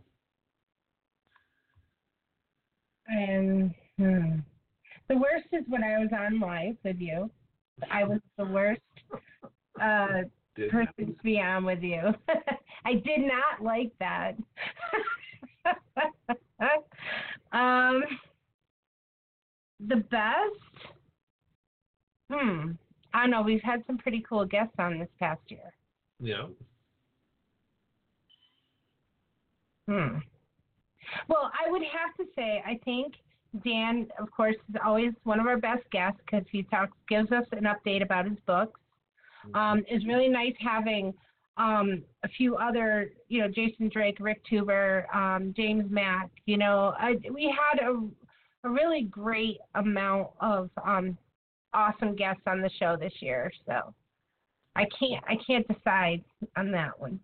Um, hmm. The worst is when I was on live with you. I was the worst uh, person to be on with you. I did not like that. um, the best? Hmm. I don't know. We've had some pretty cool guests on this past year. Yeah. Hmm. Well, I would have to say, I think Dan, of course, is always one of our best guests because he talks, gives us an update about his books. Um, it's really nice having um, a few other, you know, Jason Drake, Rick Tuber, um, James Mack. You know, I, we had a, a really great amount of um, awesome guests on the show this year. So I can't, I can't decide on that one.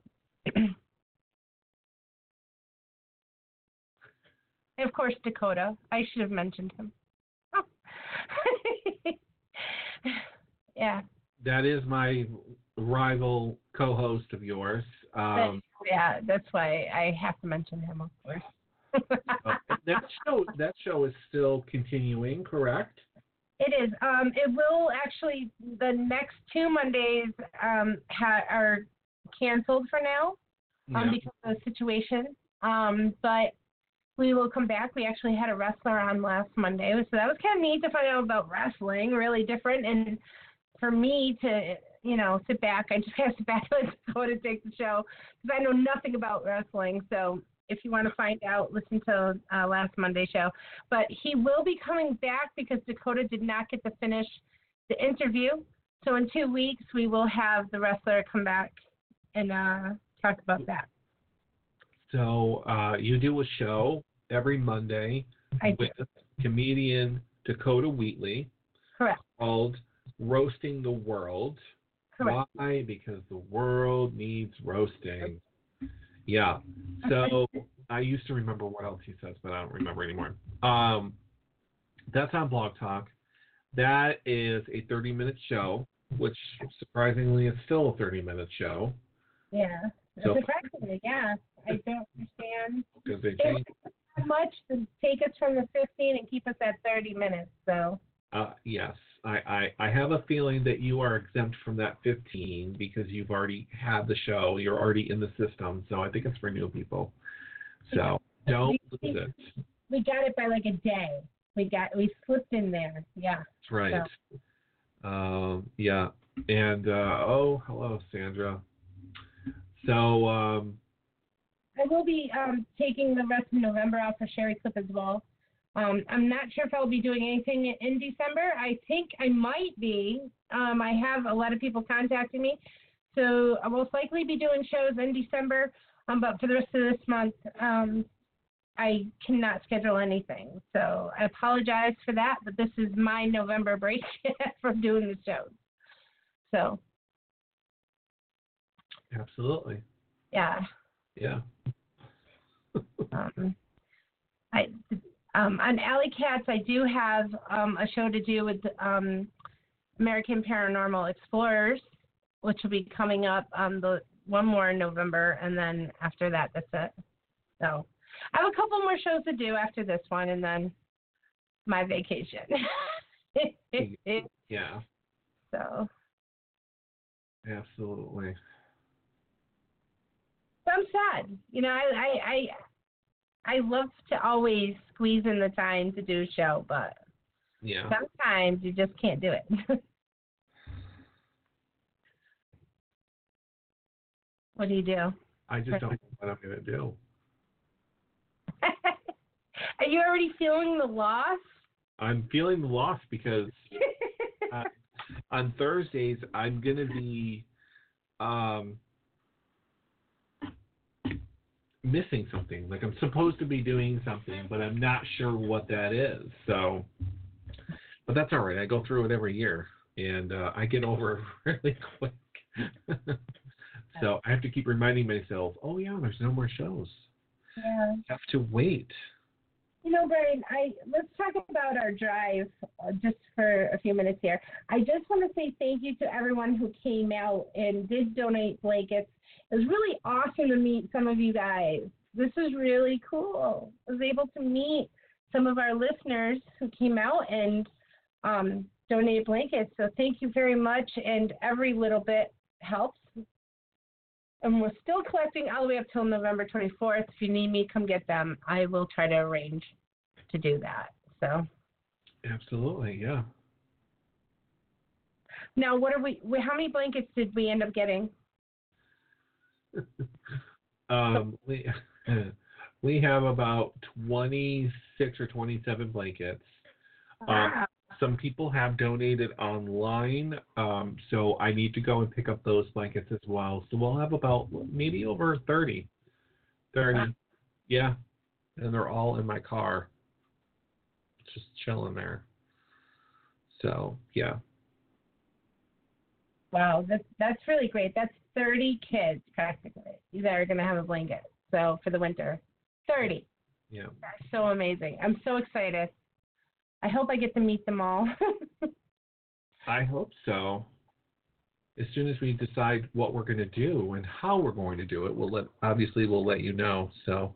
And of course, Dakota. I should have mentioned him. Oh. Yeah. That is my rival co-host of yours. Um, But, yeah, that's why I have to mention him, of course. uh, that show, that show is still continuing, correct? It is. Um, it will actually. The next two Mondays um, ha- are canceled for now um, Yeah. because of the situation. Um, but we will come back. We actually had a wrestler on last Monday, so that was kind of neat to find out about wrestling, really different. And for me to you know, sit back. I just have to sit back and let Dakota take the show because I know nothing about wrestling. So if you want to find out, listen to uh, last Monday's show. But he will be coming back because Dakota did not get to finish the interview. So in two weeks, we will have the wrestler come back and uh, talk about that. So uh, you do a show every Monday I with do. comedian Dakota Wheatley. Correct. Called Roasting the World. Correct. Why? Because the world needs roasting. Yeah. So I used to remember what else he says, but I don't remember anymore. Um, that's on Blog Talk. That is a thirty-minute show, which surprisingly is still a thirty-minute show. Yeah. So, surprisingly, yeah. I don't understand. Because they It changed. was so much to take us from the fifteen and keep us at thirty minutes. So. Uh, yes, I, I, I have a feeling that you are exempt from that fifteen because you've already had the show. You're already in the system, so I think it's for new people. So don't lose it. We got it by like a day. We got we slipped in there. Yeah. That's right. So. Um, yeah. And uh, oh, hello, Sandra. So um, I will be um, taking the rest of November off for Sherry Clip as well. Um, I'm not sure if I'll be doing anything in December. I think I might be. Um, I have a lot of people contacting me. So I will most likely be doing shows in December. Um, but for the rest of this month, um, I cannot schedule anything. So I apologize for that. But this is my November break from doing the shows. So. Absolutely. Yeah. Yeah. um, I. Um, on Alley Cats, I do have um, a show to do with um, American Paranormal Explorers, which will be coming up um, the one more in November, and then after that, that's it. So I have a couple more shows to do after this one, and then my vacation. Yeah. So. Absolutely. So I'm sad. You know, I, I, I I love to always squeeze in the time to do a show, but yeah. sometimes you just can't do it. What do you do? I just don't know what I'm going to do. Are you already feeling the loss? I'm feeling the loss because uh, on Thursdays I'm going to be um, missing something. Like I'm supposed to be doing something, but I'm not sure what that is. So, but that's all right. I go through it every year, and uh, I get over it really quick. So I have to keep reminding myself, oh yeah, there's no more shows. Yeah. I have to wait. You know, Brian, I let's talk about our drive uh, just for a few minutes here. I just want to say thank you to everyone who came out and did donate blankets. It was really awesome to meet some of you guys. This is really cool. I was able to meet some of our listeners who came out and um, donated blankets. So thank you very much, and every little bit helps. And we're still collecting all the way up till November twenty-fourth. If you need me, come get them. I will try to arrange to do that. So. Absolutely, yeah. Now, what are we? How many blankets did we end up getting? um, we we have about twenty-six or twenty-seven blankets. Wow. Um, some people have donated online, um, so I need to go and pick up those blankets as well. So we'll have about maybe over thirty. thirty, wow. Yeah, and they're all in my car, just chilling there. So, yeah. Wow, that's, that's really great. That's thirty kids, practically, that are going to have a blanket, so for the winter. thirty. Yeah. That's so amazing. I'm so excited. I hope I get to meet them all. I hope so. As soon as we decide what we're going to do and how we're going to do it, we'll let obviously we'll let you know. So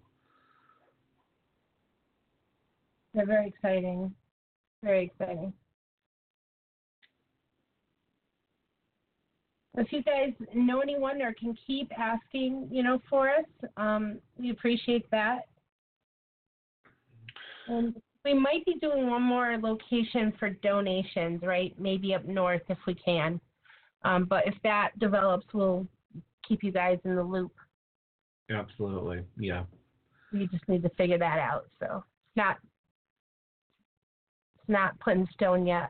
they're very exciting. Very exciting. If you guys know anyone or can keep asking, you know, for us, um, we appreciate that. And we might be doing one more location for donations, right? Maybe up north if we can. Um, but if that develops, we'll keep you guys in the loop. Absolutely. Yeah. We just need to figure that out. So it's not it's not put in stone yet.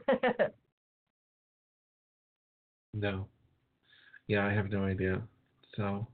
No. Yeah, I have no idea. So,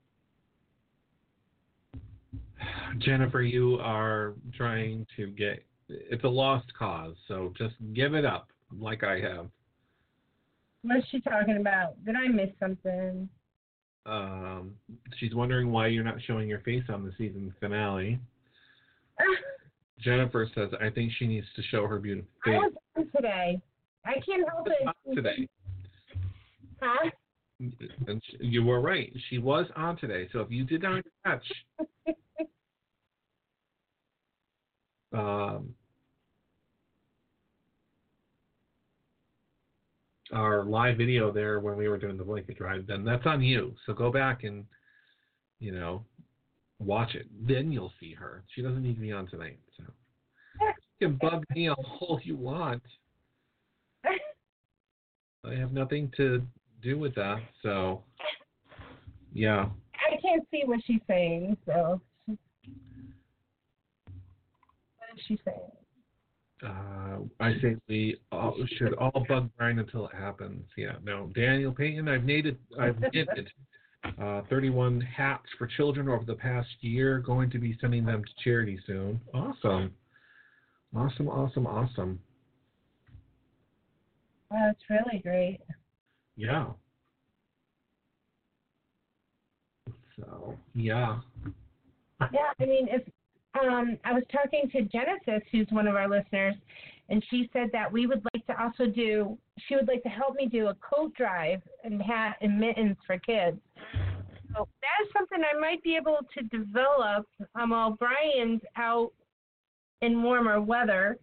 Jennifer, you are trying to get, it's a lost cause, so just give it up like I have. What's she talking about? Did I miss something? Um, she's wondering why you're not showing your face on the season finale. Jennifer says, I think she needs to show her beautiful face. I was on today. I can't help it. Today. Huh? And you were right. She was on today. So if you did not catch um, our live video there when we were doing the blanket drive, then that's on you. So go back and, you know, watch it. Then you'll see her. She doesn't need to be on tonight. So you can bug me all you want. I have nothing to do with that. So, yeah. I can't see what she's saying. So, what is she saying? Uh, I say we all, should all bug Brian until it happens. Yeah, no. Daniel Payton, I've knitted, I've knitted uh, thirty-one hats for children over the past year. Going to be sending them to charity soon. Awesome. Awesome, awesome, awesome. Wow, that's really great. Yeah. So, yeah. Yeah, I mean, if um, I was talking to Genesis, who's one of our listeners, and she said that we would like to also do, she would like to help me do a coat drive and hat and mittens for kids. So that is something I might be able to develop um, while Brian's out in warmer weather.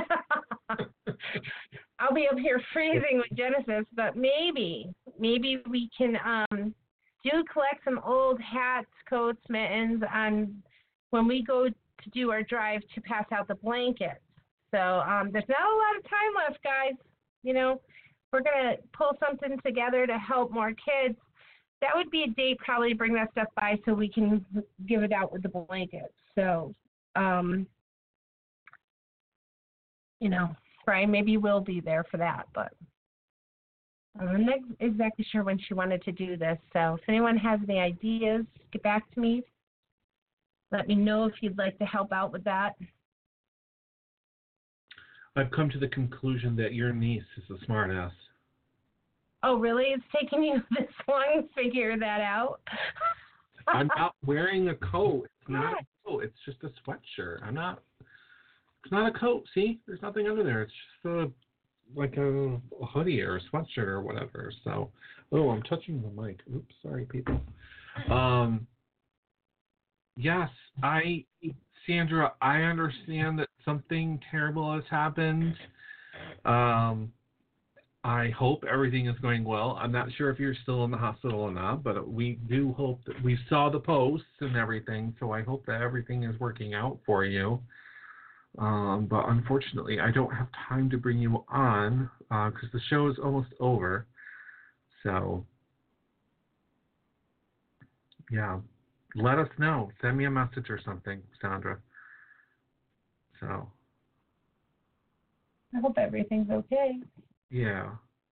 I'll be up here freezing with Genesis, but maybe, maybe we can um, do collect some old hats, coats, mittens on when we go to do our drive to pass out the blankets. So um, there's not a lot of time left, guys. You know, we're going to pull something together to help more kids. That would be a date probably to bring that stuff by so we can give it out with the blankets. So, um, you know, Brian, maybe we'll be there for that, but I'm not exactly sure when she wanted to do this. So if anyone has any ideas, get back to me. Let me know if you'd like to help out with that. I've come to the conclusion that your niece is a smartass. Oh, really? It's taking you this long to figure that out? I'm not wearing a coat. It's not a coat. It's just a sweatshirt. I'm not. It's not a coat. See, there's nothing under there. It's just a like a, a hoodie or a sweatshirt or whatever. So, oh, I'm touching the mic. Oops, sorry, people. Um. Yes, I, Sandra, I understand that something terrible has happened. Um, I hope everything is going well. I'm not sure if you're still in the hospital or not, but we do hope that we saw the posts and everything, so I hope that everything is working out for you. Um, but unfortunately, I don't have time to bring you on because uh, the show is almost over. So, yeah. Let us know. Send me a message or something, Sandra. So. I hope everything's okay. Yeah.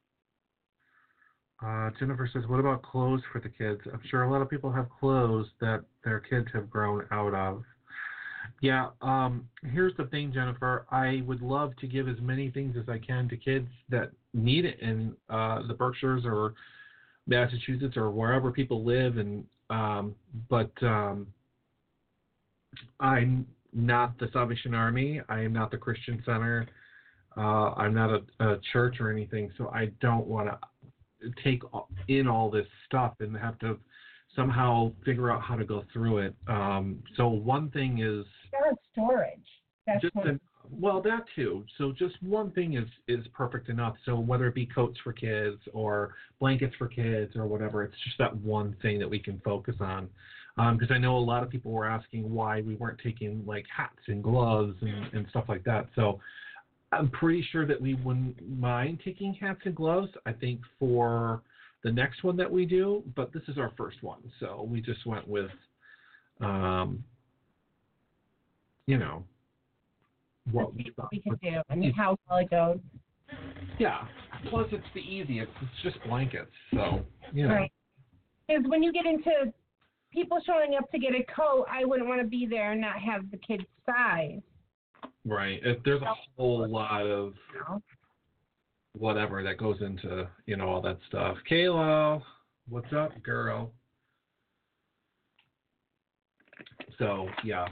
Uh, Jennifer says, what about clothes for the kids? I'm sure a lot of people have clothes that their kids have grown out of. Yeah, um, here's the thing, Jennifer. I would love to give as many things as I can to kids that need it in uh, the Berkshires or Massachusetts or wherever people live, and um, but um, I'm not the Salvation Army. I am not the Christian Center. Uh, I'm not a, a church or anything, so I don't want to take in all this stuff and have to somehow figure out how to go through it. Um, so one thing is storage. That's just one. a, well, that too. So just one thing is, is perfect enough. So whether it be coats for kids or blankets for kids or whatever, it's just that one thing that we can focus on. Because um, I know a lot of people were asking why we weren't taking like hats and gloves and, and stuff like that. So I'm pretty sure that we wouldn't mind taking hats and gloves, I think, for the next one that we do, but this is our first one, so we just went with, um, you know, what we thought. We can do, and how well it goes. Yeah, plus it's the easiest, it's just blankets, so, you know. Right. Because when you get into people showing up to get a coat, I wouldn't want to be there and not have the kid's size. Right. If there's a whole lot of You know? whatever that goes into, you know, all that stuff. Kayla, what's up, girl? So, yeah.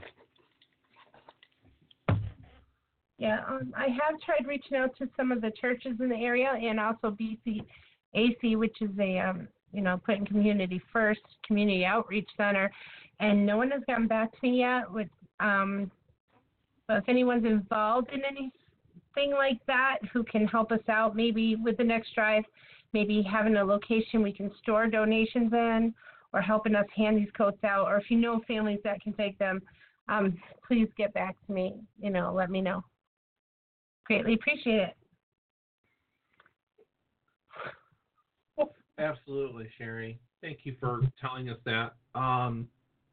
Yeah, um, I have tried reaching out to some of the churches in the area and also B C A C, which is a, um, you know, putting community first, community outreach center, and no one has gotten back to me yet. With, um, so if anyone's involved in anything like that who can help us out, maybe with the next drive, maybe having a location we can store donations in, or helping us hand these coats out, or if you know families that can take them, um, please get back to me. You know, let me know. Greatly appreciate it. Absolutely, Sherry. Thank you for telling us that. Um,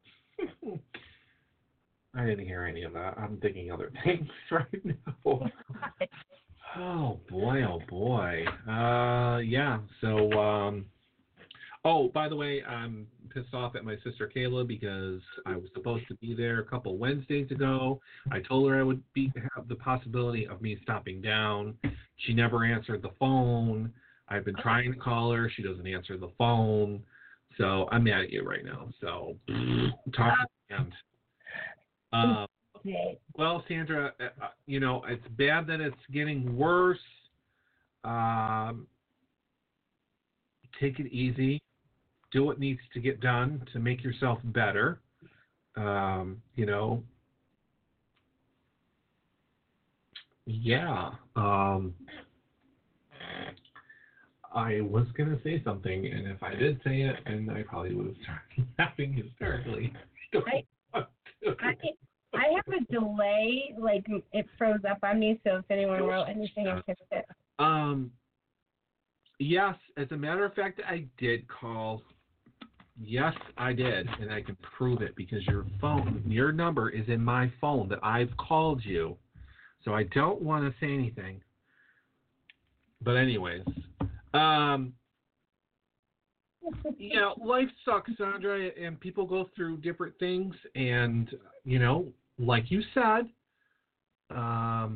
I didn't hear any of that. I'm thinking other things right now. Oh, boy, oh, boy. Uh, yeah, so, um, oh, by the way, I'm pissed off at my sister Kayla because I was supposed to be there a couple Wednesdays ago. I told her I would be have the possibility of me stopping down. She never answered the phone. I've been trying to call her. She doesn't answer the phone. So I'm mad at you right now. So talk at the end. Uh, well, Sandra, uh, you know, it's bad that it's getting worse. Um, take it easy. Do what needs to get done to make yourself better. Um, you know, yeah. Um, I was going to say something, and if I did say it, and I probably would have started laughing hysterically. I, I, I have a delay, like it froze up on me, so if anyone wrote anything, I fixed it. Um, yes, as a matter of fact, I did call. Yes, I did, and I can prove it because your phone, your number is in my phone that I've called you, so I don't want to say anything. But anyways, um, yeah, life sucks, Sandra, and people go through different things, and, you know, like you said, um,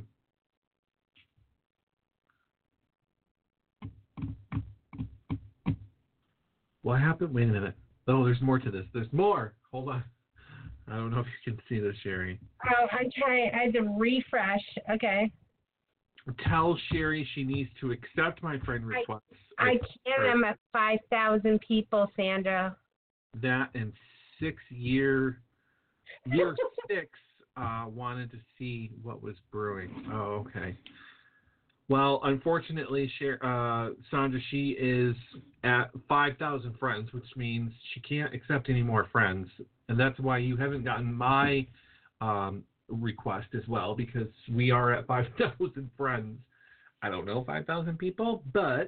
what happened? Wait a minute. Oh, there's more to this. There's more. Hold on. I don't know if you can see this, Sherry. Oh, I'm trying. I had to refresh. Okay. Tell Sherry she needs to accept my friend request. I, I can't. I'm at five thousand people, Sandra. That in six year, year six, uh, wanted to see what was brewing. Oh, okay. Well, unfortunately, Sher- uh, Sandra, she is at five thousand friends, which means she can't accept any more friends. And that's why you haven't gotten my um, request as well, because we are at five thousand friends. I don't know five thousand people, but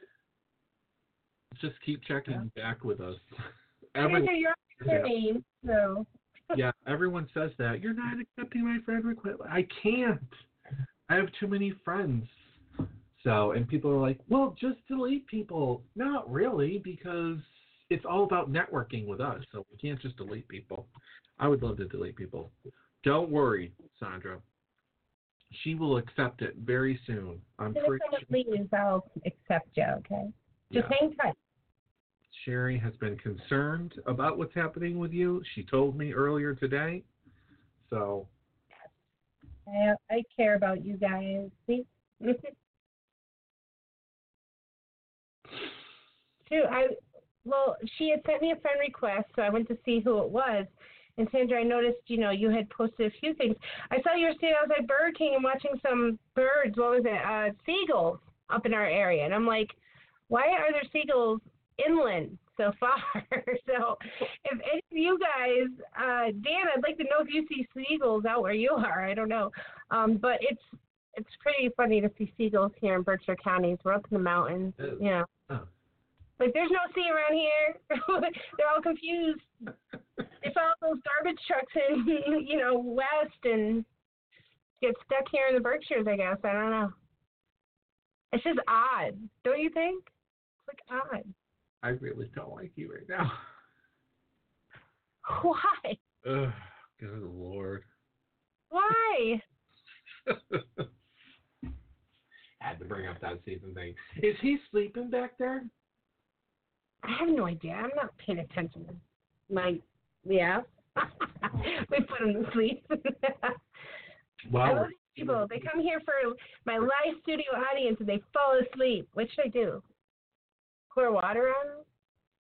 just keep checking yeah. back with us. Everyone, Sandra, you're on your name, so. Yeah, everyone says that. You're not accepting my friend request. I can't. I have too many friends. So, and people are like, well, just delete people. Not really, because it's all about networking with us. So we can't just delete people. I would love to delete people. Don't worry, Sandra. She will accept it very soon. I'm if pretty sure. Leaves, I'll accept you, okay? Just yeah. hang tight. Sherry has been concerned about what's happening with you. She told me earlier today. So. I, I care about you guys. See? Too, I well, she had sent me a friend request, so I went to see who it was. And Sandra, I noticed, you know, you had posted a few things. I saw you were sitting outside Burger King and watching some birds. What was it? Uh, seagulls up in our area. And I'm like, why are there seagulls inland so far? So if any of you guys, uh, Dan, I'd like to know if you see seagulls out where you are. I don't know. Um, but it's it's pretty funny to see seagulls here in Berkshire counties. We're up in the mountains, Oh. you know. Oh. Like, there's no sea around here. They're all confused. They follow those garbage trucks in, you know, west and get stuck here in the Berkshires, I guess. I don't know. It's just odd, don't you think? It's like odd. I really don't like you right now. Why? Ugh, good Lord. Why? Had to bring up that season thing. Is he sleeping back there? I have no idea. I'm not paying attention. My, yeah. We put him to sleep. I Wow. love these people. They come here for my live studio audience and they fall asleep. What should I do? Pour water on them?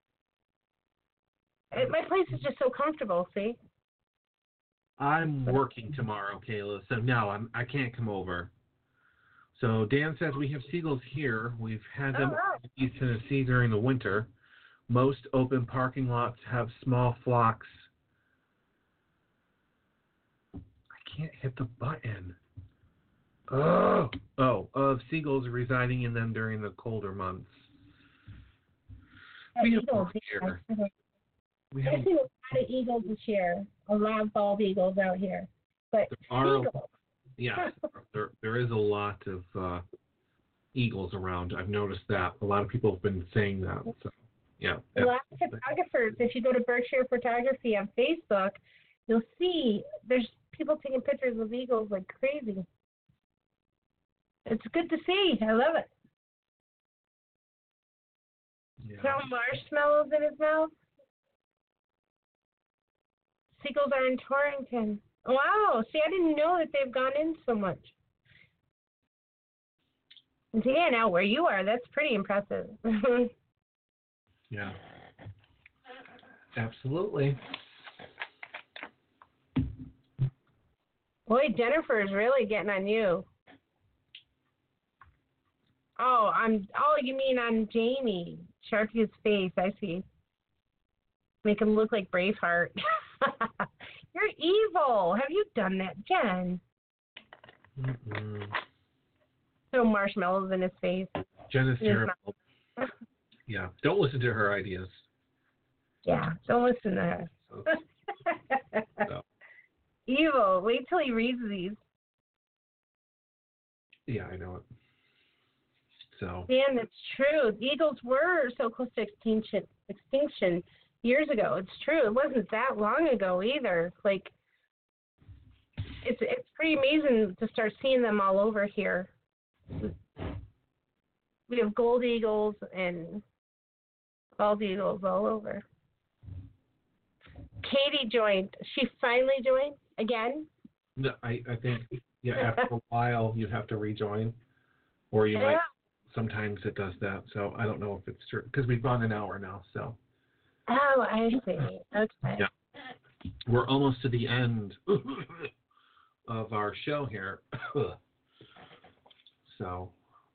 It, my place is just so comfortable, see? I'm working tomorrow, Kayla, so no, I'm, I can't come over. So Dan says we have seagulls here. We've had them Oh, wow. in East Tennessee during the winter. Most open parking lots have small flocks. I can't hit the button. Oh, oh, of seagulls residing in them during the colder months. We have Eagles, more here. yeah. We I've have seen a lot of eagles this year. A lot of bald eagles out here. But there are eagles. yeah, there there is a lot of uh, eagles around. I've noticed that. A lot of people have been saying that. So yeah. A lot of photographers, if you go to Berkshire Photography on Facebook, you'll see there's people taking pictures of eagles like crazy. It's good to see. I love it. Yeah. Throw marshmallows in his mouth. Seagulls are in Torrington. Wow. See, I didn't know that they've gone in so much. Yeah, now where you are, that's pretty impressive. Yeah. Absolutely. Boy, Jennifer is really getting on you. Oh, I'm. Oh, you mean on Jamie? Sharpie's face. I see. Make him look like Braveheart. You're evil. Have you done that, Jen? Mm-mm. Throw marshmallows in his face. Jen is His terrible. mouth. Yeah. Don't listen to her ideas. Yeah, don't listen to her. So, so, Evil. Wait till he reads these. yeah, I know it. So. Dan, that's true. Eagles were so close to extinction, extinction years ago. It's true. It wasn't that long ago either. Like, it's it's pretty amazing to start seeing them all over here. We have gold eagles and bald eagles all over. Katie joined. She finally joined again. No, I, I think, yeah, after a while you have to rejoin, or you Yeah. might, sometimes it does that, so I don't know if it's true, because we've gone an hour now, so. Oh, I see. Okay. Yeah. We're almost to the end of our show here. So,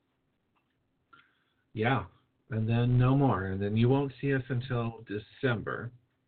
yeah, and then no more, and then you won't see us until December.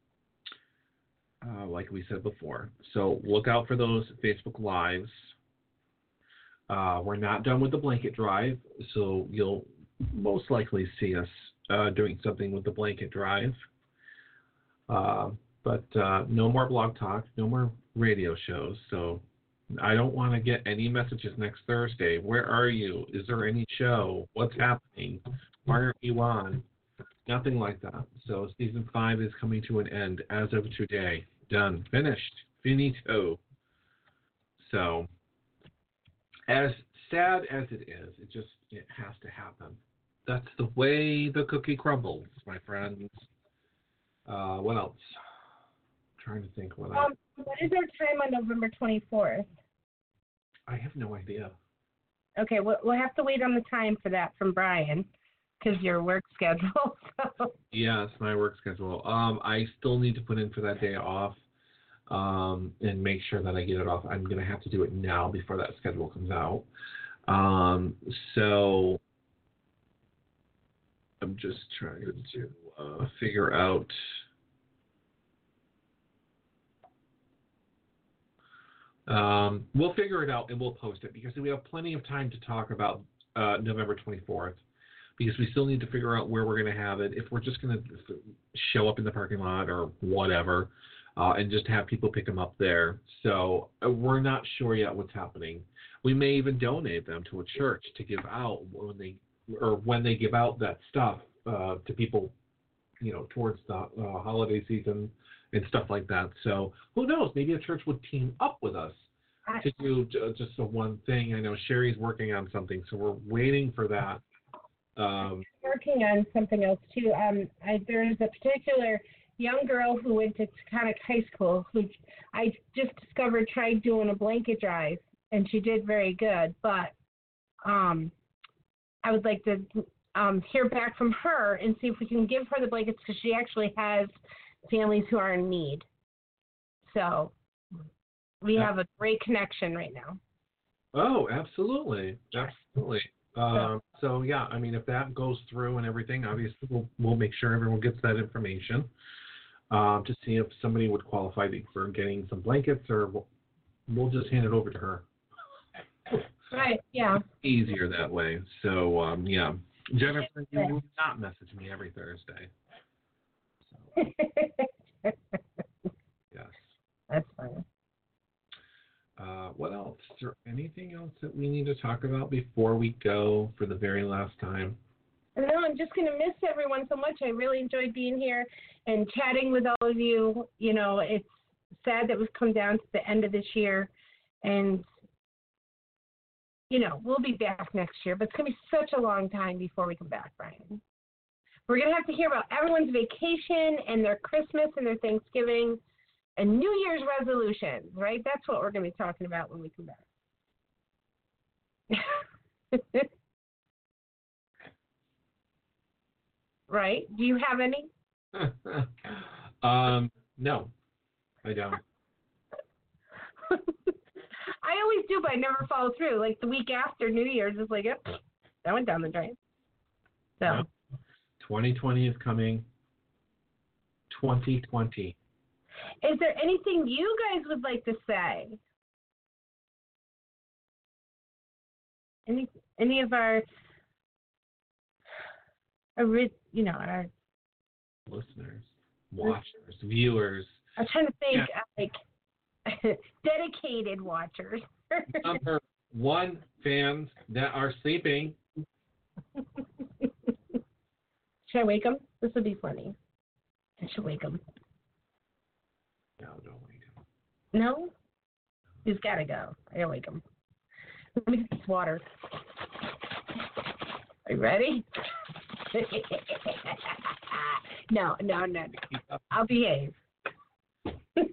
Uh, like we said before. So look out for those Facebook Lives. Uh, we're not done with the blanket drive, so you'll most likely see us uh, doing something with the blanket drive. Uh, but uh, no more blog talk, no more radio shows. So I don't want to get any messages next Thursday. Where are you? Is there any show? What's happening? Why aren't you on? Nothing like that. So season five is coming to an end as of today. Done. Finished. Finito. So, as sad as it is, it just it has to happen. That's the way the cookie crumbles, my friends. Uh, what else? I'm trying to think what else. Um, what is our time on November twenty-fourth? I have no idea. Okay, we'll, we'll have to wait on the time for that from Brian, because your work schedule. So. Yeah, it's my work schedule. Um, I still need to put in for that day off, um, and make sure that I get it off. I'm gonna have to do it now before that schedule comes out. Um, so I'm just trying to uh, figure out. Um, we'll figure it out and we'll post it because we have plenty of time to talk about uh, November twenty-fourth because we still need to figure out where we're going to have it. If we're just going to show up in the parking lot or whatever uh, and just have people pick them up there. So uh, we're not sure yet what's happening. We may even donate them to a church to give out when they or when they give out that stuff uh, to people, you know, towards the uh, holiday season and stuff like that. So who knows? Maybe a church would team up with us to do uh, just a one thing. I know Sherry's working on something, so we're waiting for that. Um, working on something else too. Um, I, there's a particular young girl who went to Taconic High School who I just discovered tried doing a blanket drive, and she did very good. But um, I would like to um, hear back from her and see if we can give her the blankets because she actually has families who are in need. So we have a great connection right now. Oh, absolutely, absolutely. Um, so yeah, I mean, if that goes through and everything, obviously we'll we'll make sure everyone gets that information um, to see if somebody would qualify for getting some blankets, or we'll, we'll just hand it over to her. Right. Yeah. Easier that way. So um, yeah, Jennifer, you will not message me every Thursday. So. Yes. That's fine. Uh, what else? Is there anything else that we need to talk about before we go for the very last time? No, I'm just going to miss everyone so much. I really enjoyed being here and chatting with all of you. You know, it's sad that we've come down to the end of this year. And, you know, we'll be back next year. But it's going to be such a long time before we come back, Brian. We're going to have to hear about everyone's vacation and their Christmas and their Thanksgiving and New Year's resolutions, right? That's what we're going to be talking about when we come back. Right? Do you have any? um, no, I don't. I always do, but I never follow through. Like the week after New Year's, it's like, yep, that went down the drain. So. No. twenty twenty is coming. twenty twenty. Is there anything you guys would like to say? Any any of our, our you know, our listeners, watchers, viewers. I'm trying to think, yeah. like dedicated watchers. Number one, fans that are sleeping. Should I wake them? This would be funny. I should wake them. No, don't wake him. No? He's got to go. I gotta wake him. Let me get this water. Are you ready? no, no, no, no. I'll behave. Oh,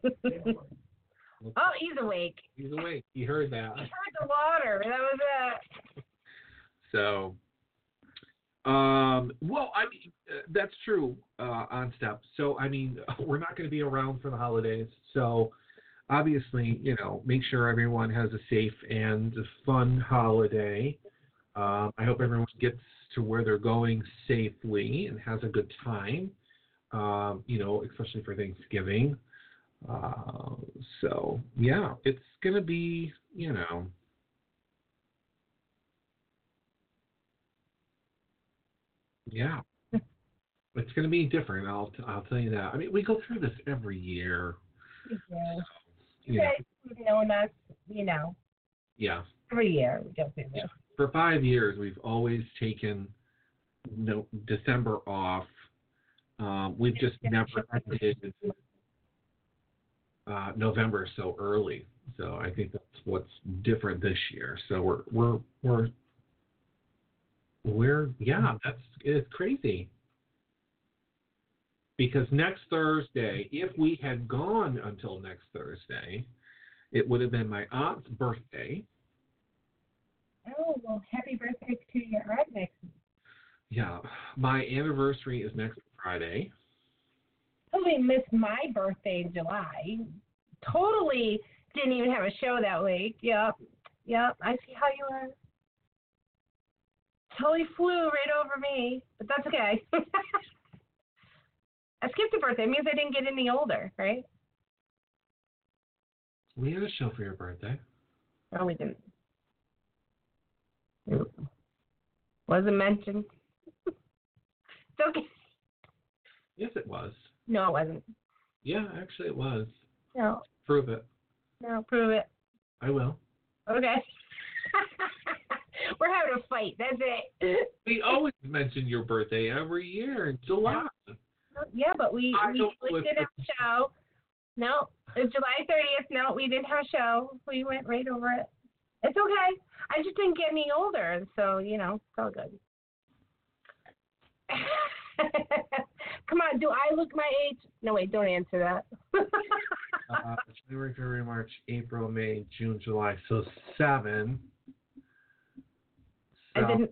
he's awake. He's awake. He heard that. He heard the water. That was it. So, um, well, I mean, uh, that's true uh, on Step. So, I mean, we're not going to be around for the holidays. So, obviously, you know, make sure everyone has a safe and fun holiday. Um, I hope everyone gets to where they're going safely and has a good time, um, you know, especially for Thanksgiving. Uh, so, yeah, it's going to be, you know, yeah, it's going to be different. I'll t- I'll tell you that. I mean, we go through this every year. Yeah. So, you yeah. guys have known us, you know. Yeah. Every year we go through this. For five years, we've always taken no December off. Um, we've just never did uh, November so early. So I think that's what's different this year. So we're we're we're we're yeah, that's it's crazy. Because next Thursday, if we had gone until next Thursday, it would have been my aunt's birthday. Oh, well, happy birthday to your aunt next week. Yeah, my anniversary is next Friday. Totally missed my birthday in July. Totally didn't even have a show that week. Yep, yep, I see how you are. Totally flew right over me, but that's okay. I skipped a birthday. It means I didn't get any older, right? We had a show for your birthday. No, we didn't. Nope. Wasn't mentioned. It's okay. Yes, it was. No, it wasn't. Yeah, actually it was. No. Prove it. No, prove it. I will. Okay. We're having a fight. That's it. We always mention your birthday every year in July. Yeah, but we, I we don't really didn't have a show. No, it's July thirtieth. No, we didn't have a show. We went right over it. It's okay. I just didn't get any older, so, you know, it's all good. Come on, do I look my age? No, wait, don't answer that. uh, January, February, March, April, May, June, July. So seven. So, I didn't.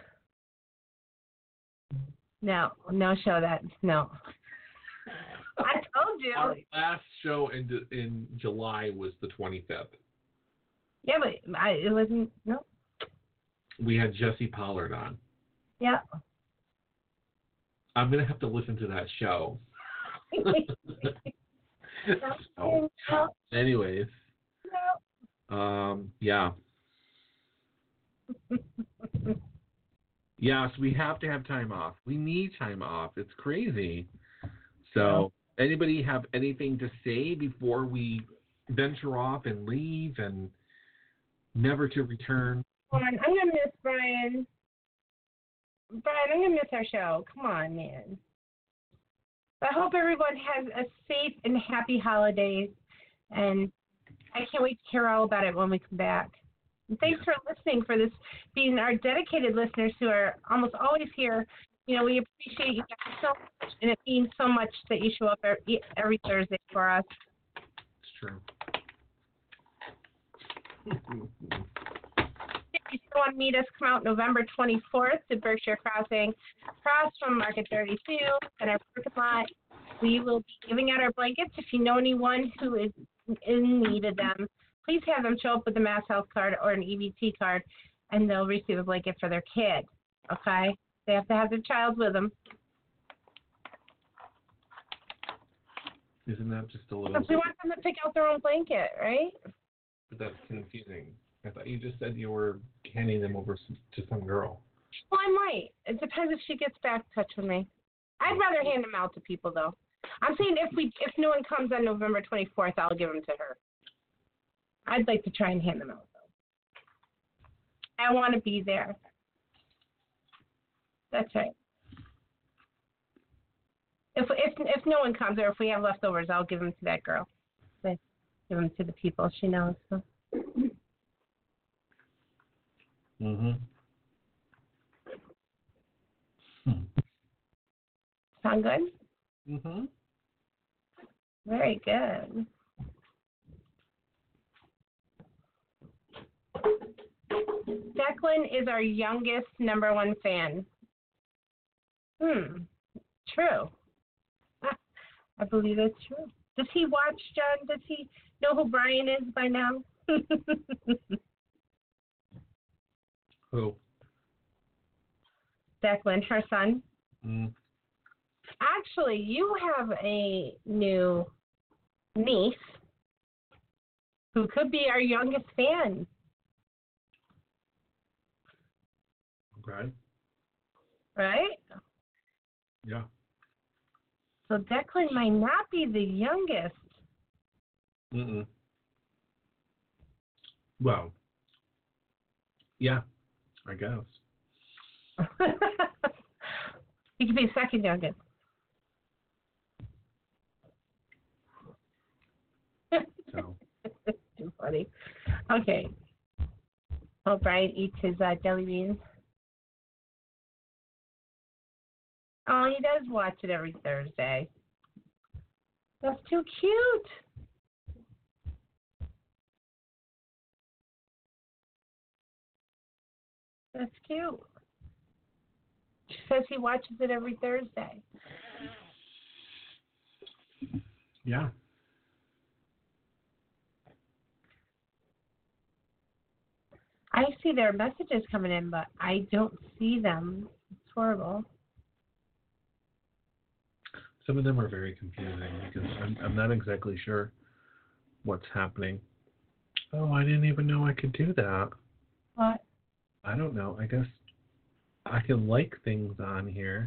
No, no show that. No. I told you. Our last show in in July was the twenty-fifth. Yeah, but I, it wasn't. No. We had Jesse Pollard on. Yeah. I'm gonna have to listen to that show. So, anyways, no. um, yeah. Yes, we have to have time off. We need time off. It's crazy. So, anybody have anything to say before we venture off and leave and never to return? Come on, I'm going to miss Brian. Brian, I'm going to miss our show. Come on, man. I hope everyone has a safe and happy holidays, and I can't wait to hear all about it when we come back. And thanks for listening, for this being our dedicated listeners who are almost always here. You know, we appreciate you guys so much, and it means so much that you show up every, every Thursday for us. It's true. If you still want to meet us, come out November twenty-fourth to Berkshire Crossing, across from Market thirty-two and our parking lot. We will be giving out our blankets. If you know anyone who is in need of them, please have them show up with a Mass Health card or an E B T card, and they'll receive a blanket for their kid. Okay? They have to have their child with them. Isn't that just a little? Because we want them to pick out their own blanket, right? But that's confusing. I thought you just said you were handing them over to some girl. Well, I might. It depends if she gets back in touch with me. I'd rather hand them out to people, though. I'm saying if we if no one comes on November twenty-fourth, I'll give them to her. I'd like to try and hand them out, though. I want to be there. That's right. If if if no one comes, or if we have leftovers, I'll give them to that girl. Give them to the people she knows. So. Mhm. Hmm. Sound good? Mhm. Very good. Declan is our youngest number one fan. Hmm. True. I believe it's true. Does he watch, John? Does he know who Brian is by now? Who? Declan, her son. Mm. Actually, you have a new niece who could be our youngest fan. Okay. Right? Yeah. So Declan might not be the youngest. Mm-mm. Well, yeah, I guess. He could be second youngest. So. Too funny. Okay. Oh, Brian eats his uh, jelly beans. Oh, he does watch it every Thursday. That's too cute. That's cute. She says he watches it every Thursday. Yeah. I see their messages coming in, but I don't see them. It's horrible. Some of them are very confusing because I'm, I'm not exactly sure what's happening. Oh, I didn't even know I could do that. What? I don't know. I guess I can like things on here.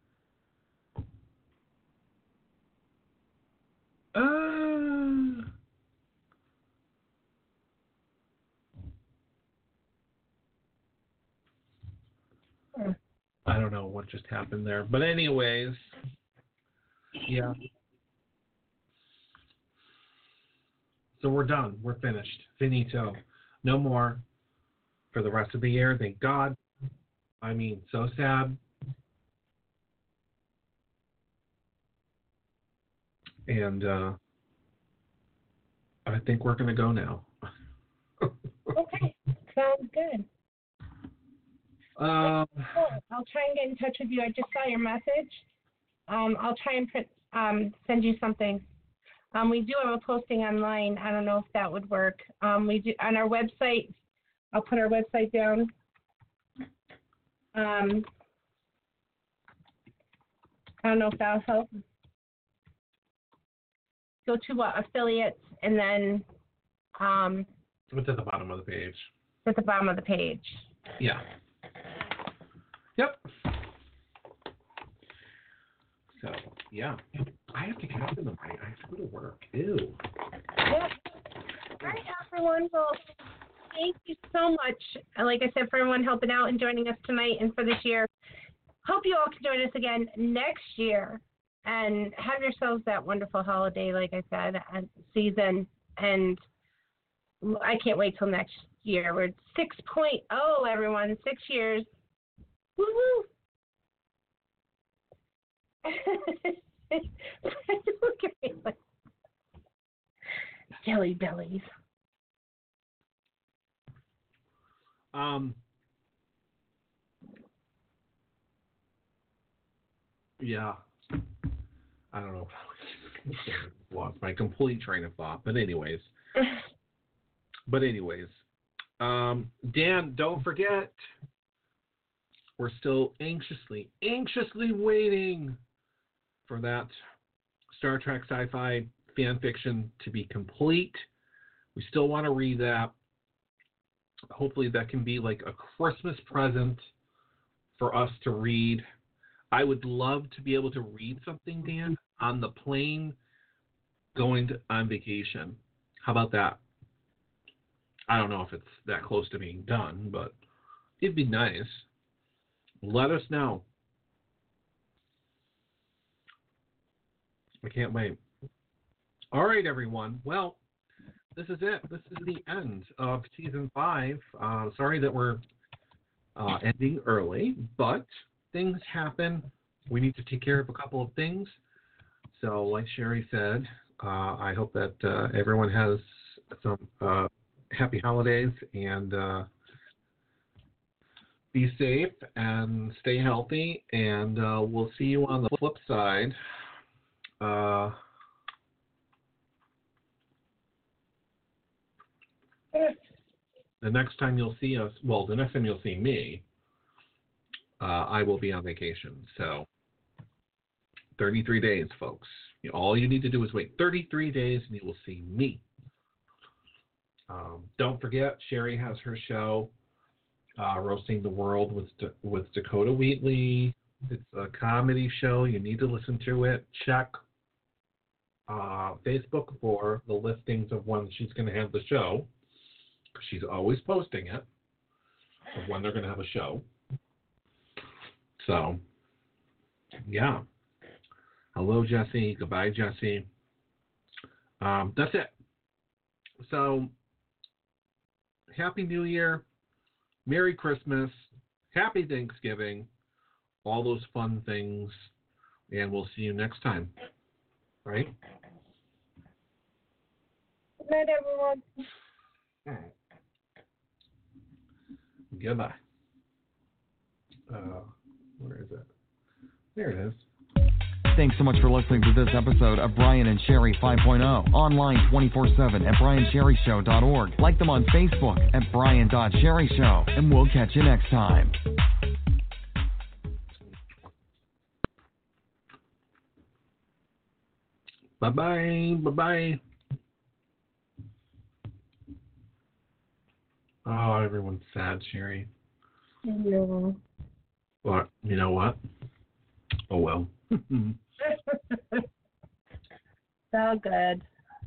Uh, Hmm. I don't know what just happened there. But anyways, yeah. So we're done. We're finished. Finito. No more for the rest of the year. Thank God. I mean, so sad. And uh, I think we're going to go now. Okay, sounds good. Um, Cool. I'll try and get in touch with you. I just saw your message. Um, I'll try and print, um, send you something. Um, we do have a posting online. I don't know if that would work. Um, we do on our website. I'll put our website down. Um, I don't know if that'll help. Go to what affiliates, and then um, it's at the bottom of the page. at the bottom of the page. Yeah. Yep. So, yeah. I have to get up in the morning. I have to go to work. Ew. Yep. All right, everyone. Well, thank you so much. And like I said, for everyone helping out and joining us tonight and for this year. Hope you all can join us again next year and have yourselves that wonderful holiday, like I said, and season. And I can't wait till next year. We're six point oh, everyone. Six years. Woo-hoo. Look at me like jelly bellies. Um. Yeah. I don't know. Lost my complete train of thought. But anyways. but anyways. Um, Dan, don't forget. We're still anxiously, anxiously waiting for that Star Trek sci-fi fan fiction to be complete. We still want to read that. Hopefully that can be like a Christmas present for us to read. I would love to be able to read something, Dan, on the plane going to, on vacation. How about that? I don't know if it's that close to being done, but it'd be nice. Let us know. I can't wait. All right, everyone. Well, this is it. This is the end of season five. Uh, sorry that we're uh, ending early, but things happen. We need to take care of a couple of things. So, like Sherry said, uh, I hope that uh, everyone has some uh, happy holidays and uh, be safe and stay healthy. And uh, we'll see you on the flip side. Uh, the next time you'll see us, well, the next time you'll see me, uh, I will be on vacation. So, thirty-three days, folks. You know, all you need to do is wait thirty-three days and you will see me. Um, don't forget, Sherry has her show, uh, Roasting the World with with Dakota Wheatley. It's a comedy show. You need to listen to it. Check uh, Facebook for the listings of when she's going to have the show. She's always posting it of when they're going to have a show. So, yeah. Hello, Jesse. Goodbye, Jesse. Um, that's it. So, Happy New Year. Merry Christmas. Happy Thanksgiving. All those fun things. And we'll see you next time. Right? Good night, everyone. All right. Goodbye. Uh, where is it? There it is. Thanks so much for listening to this episode of Brian and Sherry five point oh. Online twenty-four seven at brian sherry show dot org. Like them on Facebook at brian dot sherry show. And we'll catch you next time. Bye-bye. Bye-bye. Oh, everyone's sad, Sherry. Yeah. But you know what? Oh well. So good.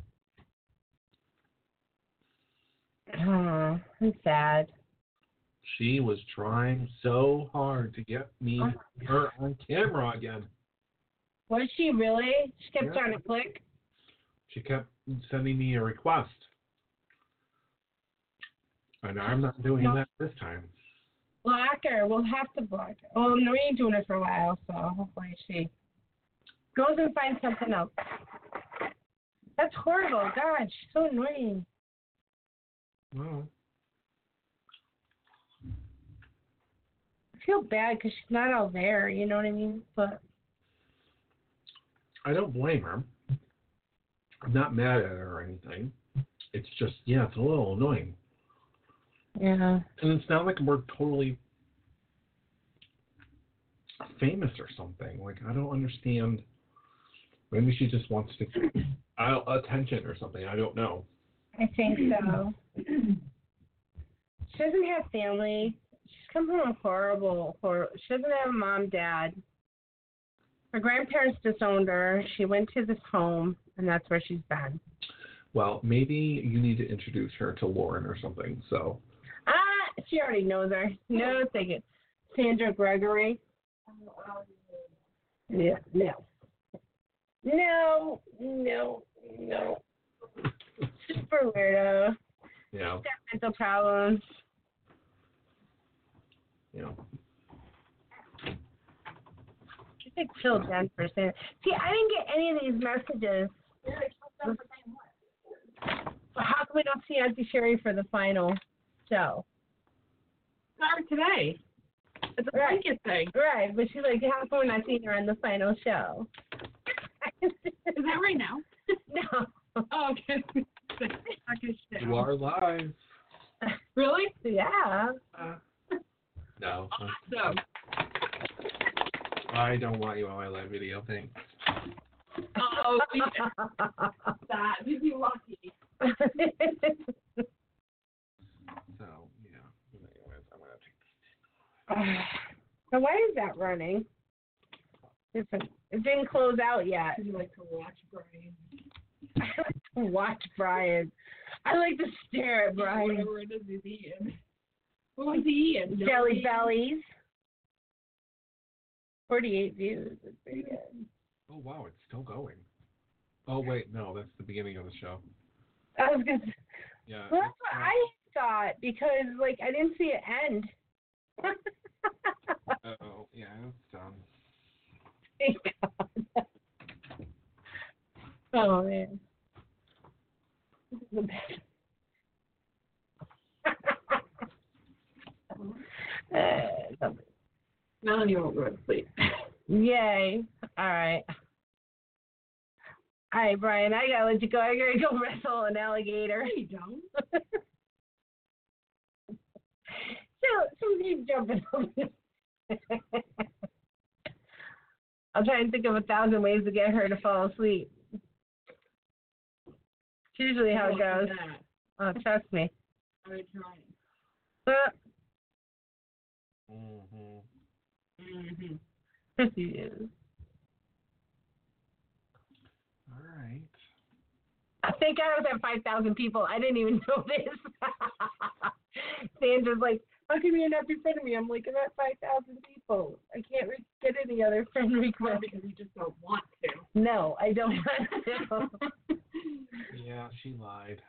Oh, I'm sad. She was trying so hard to get me her on camera again. Was she really? She kept Yeah. trying to click. She kept sending me a request. And I'm not doing that this time. Block her. We'll have to block her. Oh, Noreen's doing it for a while, so hopefully she goes and finds something else. That's horrible. God, she's so annoying. Well, I feel bad because she's not all there, you know what I mean? But I don't blame her. I'm not mad at her or anything. It's just, yeah, it's a little annoying. yeah. And it's not like we're totally famous or something. Like, I don't understand. Maybe she just wants to uh, attention or something. I don't know. I think so. She doesn't have family. She's come from a horrible, horrible. She doesn't have a mom, dad. Her grandparents disowned her. She went to this home, and that's where she's been. Well, maybe you need to introduce her to Lauren or something. So. Ah, she already knows her. No, take it. Sandra Gregory. Yeah, no. No, no, no. Super weirdo. Yeah. Got mental problems. Yeah. I think kill Jen for saying. See, I didn't get any of these messages. So how come we don't see Auntie Sherry for the final show? Start today. It's a Right. blanket thing. Right, but she's like, how come we're not seeing her in the final show? Is that right now? No. Oh, okay. Okay, shit. You are live. Really? Yeah. Uh, no. Awesome. I don't want you on my live video. Thanks. Oh, that. You'd be lucky. So, yeah. Anyways, I'm going to take this. So why is that running? It's a, it didn't close out yet. You like to watch Brian. I like to watch Brian. I like to stare at Brian. Whatever it is he's eating. What was he eating? Jelly bellies. forty-eight views. That's pretty good. Oh, wow. It's still going. Oh, wait. No, that's the beginning of the show. I was gonna. Yeah. Well, that's what I thought because, like, I didn't see it end. Uh-oh. Yeah, it's done. Thank God. Oh man. This is the best. uh, something. Now you won't go to sleep. Yay. All right. All right, Brian, I gotta let you go. I gotta go wrestle an alligator. No, you don't. So, so keep jumping over. I'll try and think of a thousand ways to get her to fall asleep. It's usually how it goes. Oh, trust me. I would try. Uh, Mm-hmm. Mm-hmm. yes, he is. All right. I think I was at five thousand people. I didn't even notice. Sandra's like, how come you're not in front of me? I'm like, I'm at five thousand people. I can't re- get any other friend requests. Because you just don't want to. No, I don't want to. Yeah, she lied.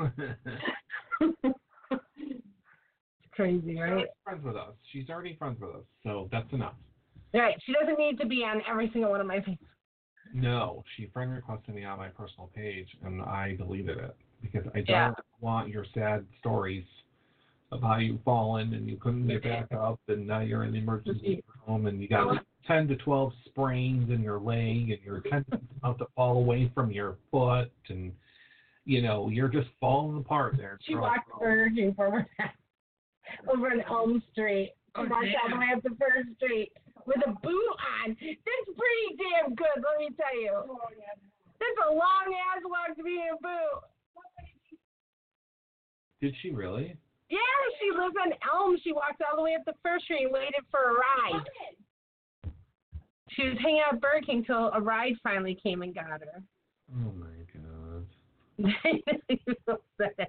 It's crazy, She's right? already friends with us. She's already friends with us, so that's enough. Right. She doesn't need to be on every single one of my things. No, she friend requested me on my personal page, and I deleted it because I don't Yeah. want your sad stories of how you've fallen and you couldn't get back up, and now you're in the emergency room, and you got like ten to twelve sprains in your leg, and your tendons about to fall away from your foot, and you know you're just falling apart there. She girl. walked Virgin forward over on Elm Street. She Oh, walked all the damn. way up the First Street with a boot on. That's pretty damn good, let me tell you. That's a long ass walk to be in a boot. Did she really? Yeah, she lives on Elm. She walked all the way up the First Street and waited for a ride. She was hanging out at Burger King till a ride finally came and got her. Oh my god.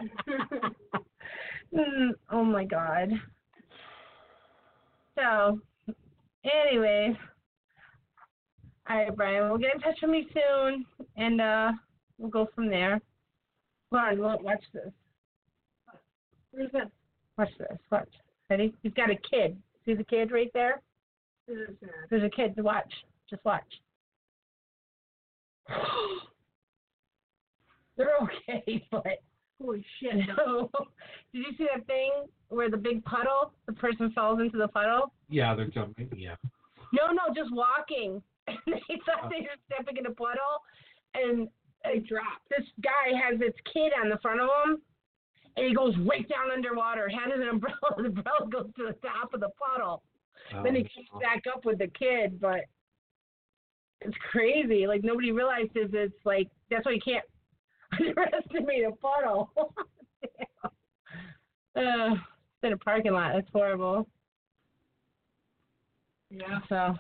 Mm, oh my god. So, anyways, all right, Brian, we'll get in touch with me soon, and uh, we'll go from there. Lauren, look, watch this. Where's that? Watch this. Watch. Ready? He's got a kid. See the kid right there? Where's that? There's a kid. Watch. Just watch. They're okay, but Holy shit. no. Did you see that thing where the big puddle, the person falls into the puddle? Yeah, they're jumping. Yeah. No, no, just walking. They thought they were stepping in a puddle, and They dropped. this guy has this kid on the front of him, and he goes right down underwater, has an umbrella. The umbrella goes to the top of the puddle. Oh, Then he comes back up with the kid, but it's crazy. Like, nobody realizes it's like, that's why you can't underestimate a puddle. uh, it's in a parking lot. That's horrible. Yeah. So.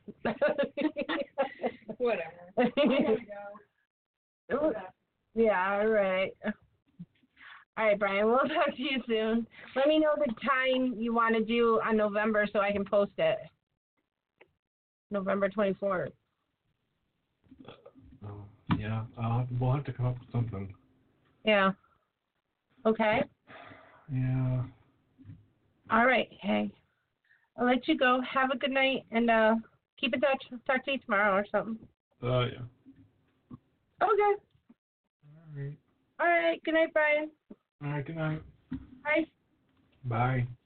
Whatever. I gotta go. Yeah, all right. All right, Brian, we'll talk to you soon. Let me know the time you want to do on November so I can post it. November twenty-fourth. Oh, yeah. I'll have, we'll have to come up with something. Yeah. Okay. Yeah. All right. Hey, I'll let you go. Have a good night, and uh, keep in touch. Talk to you tomorrow or something. Oh, uh, yeah. Okay. All right. All right. Good night, Brian. All right. Good night. Bye. Bye.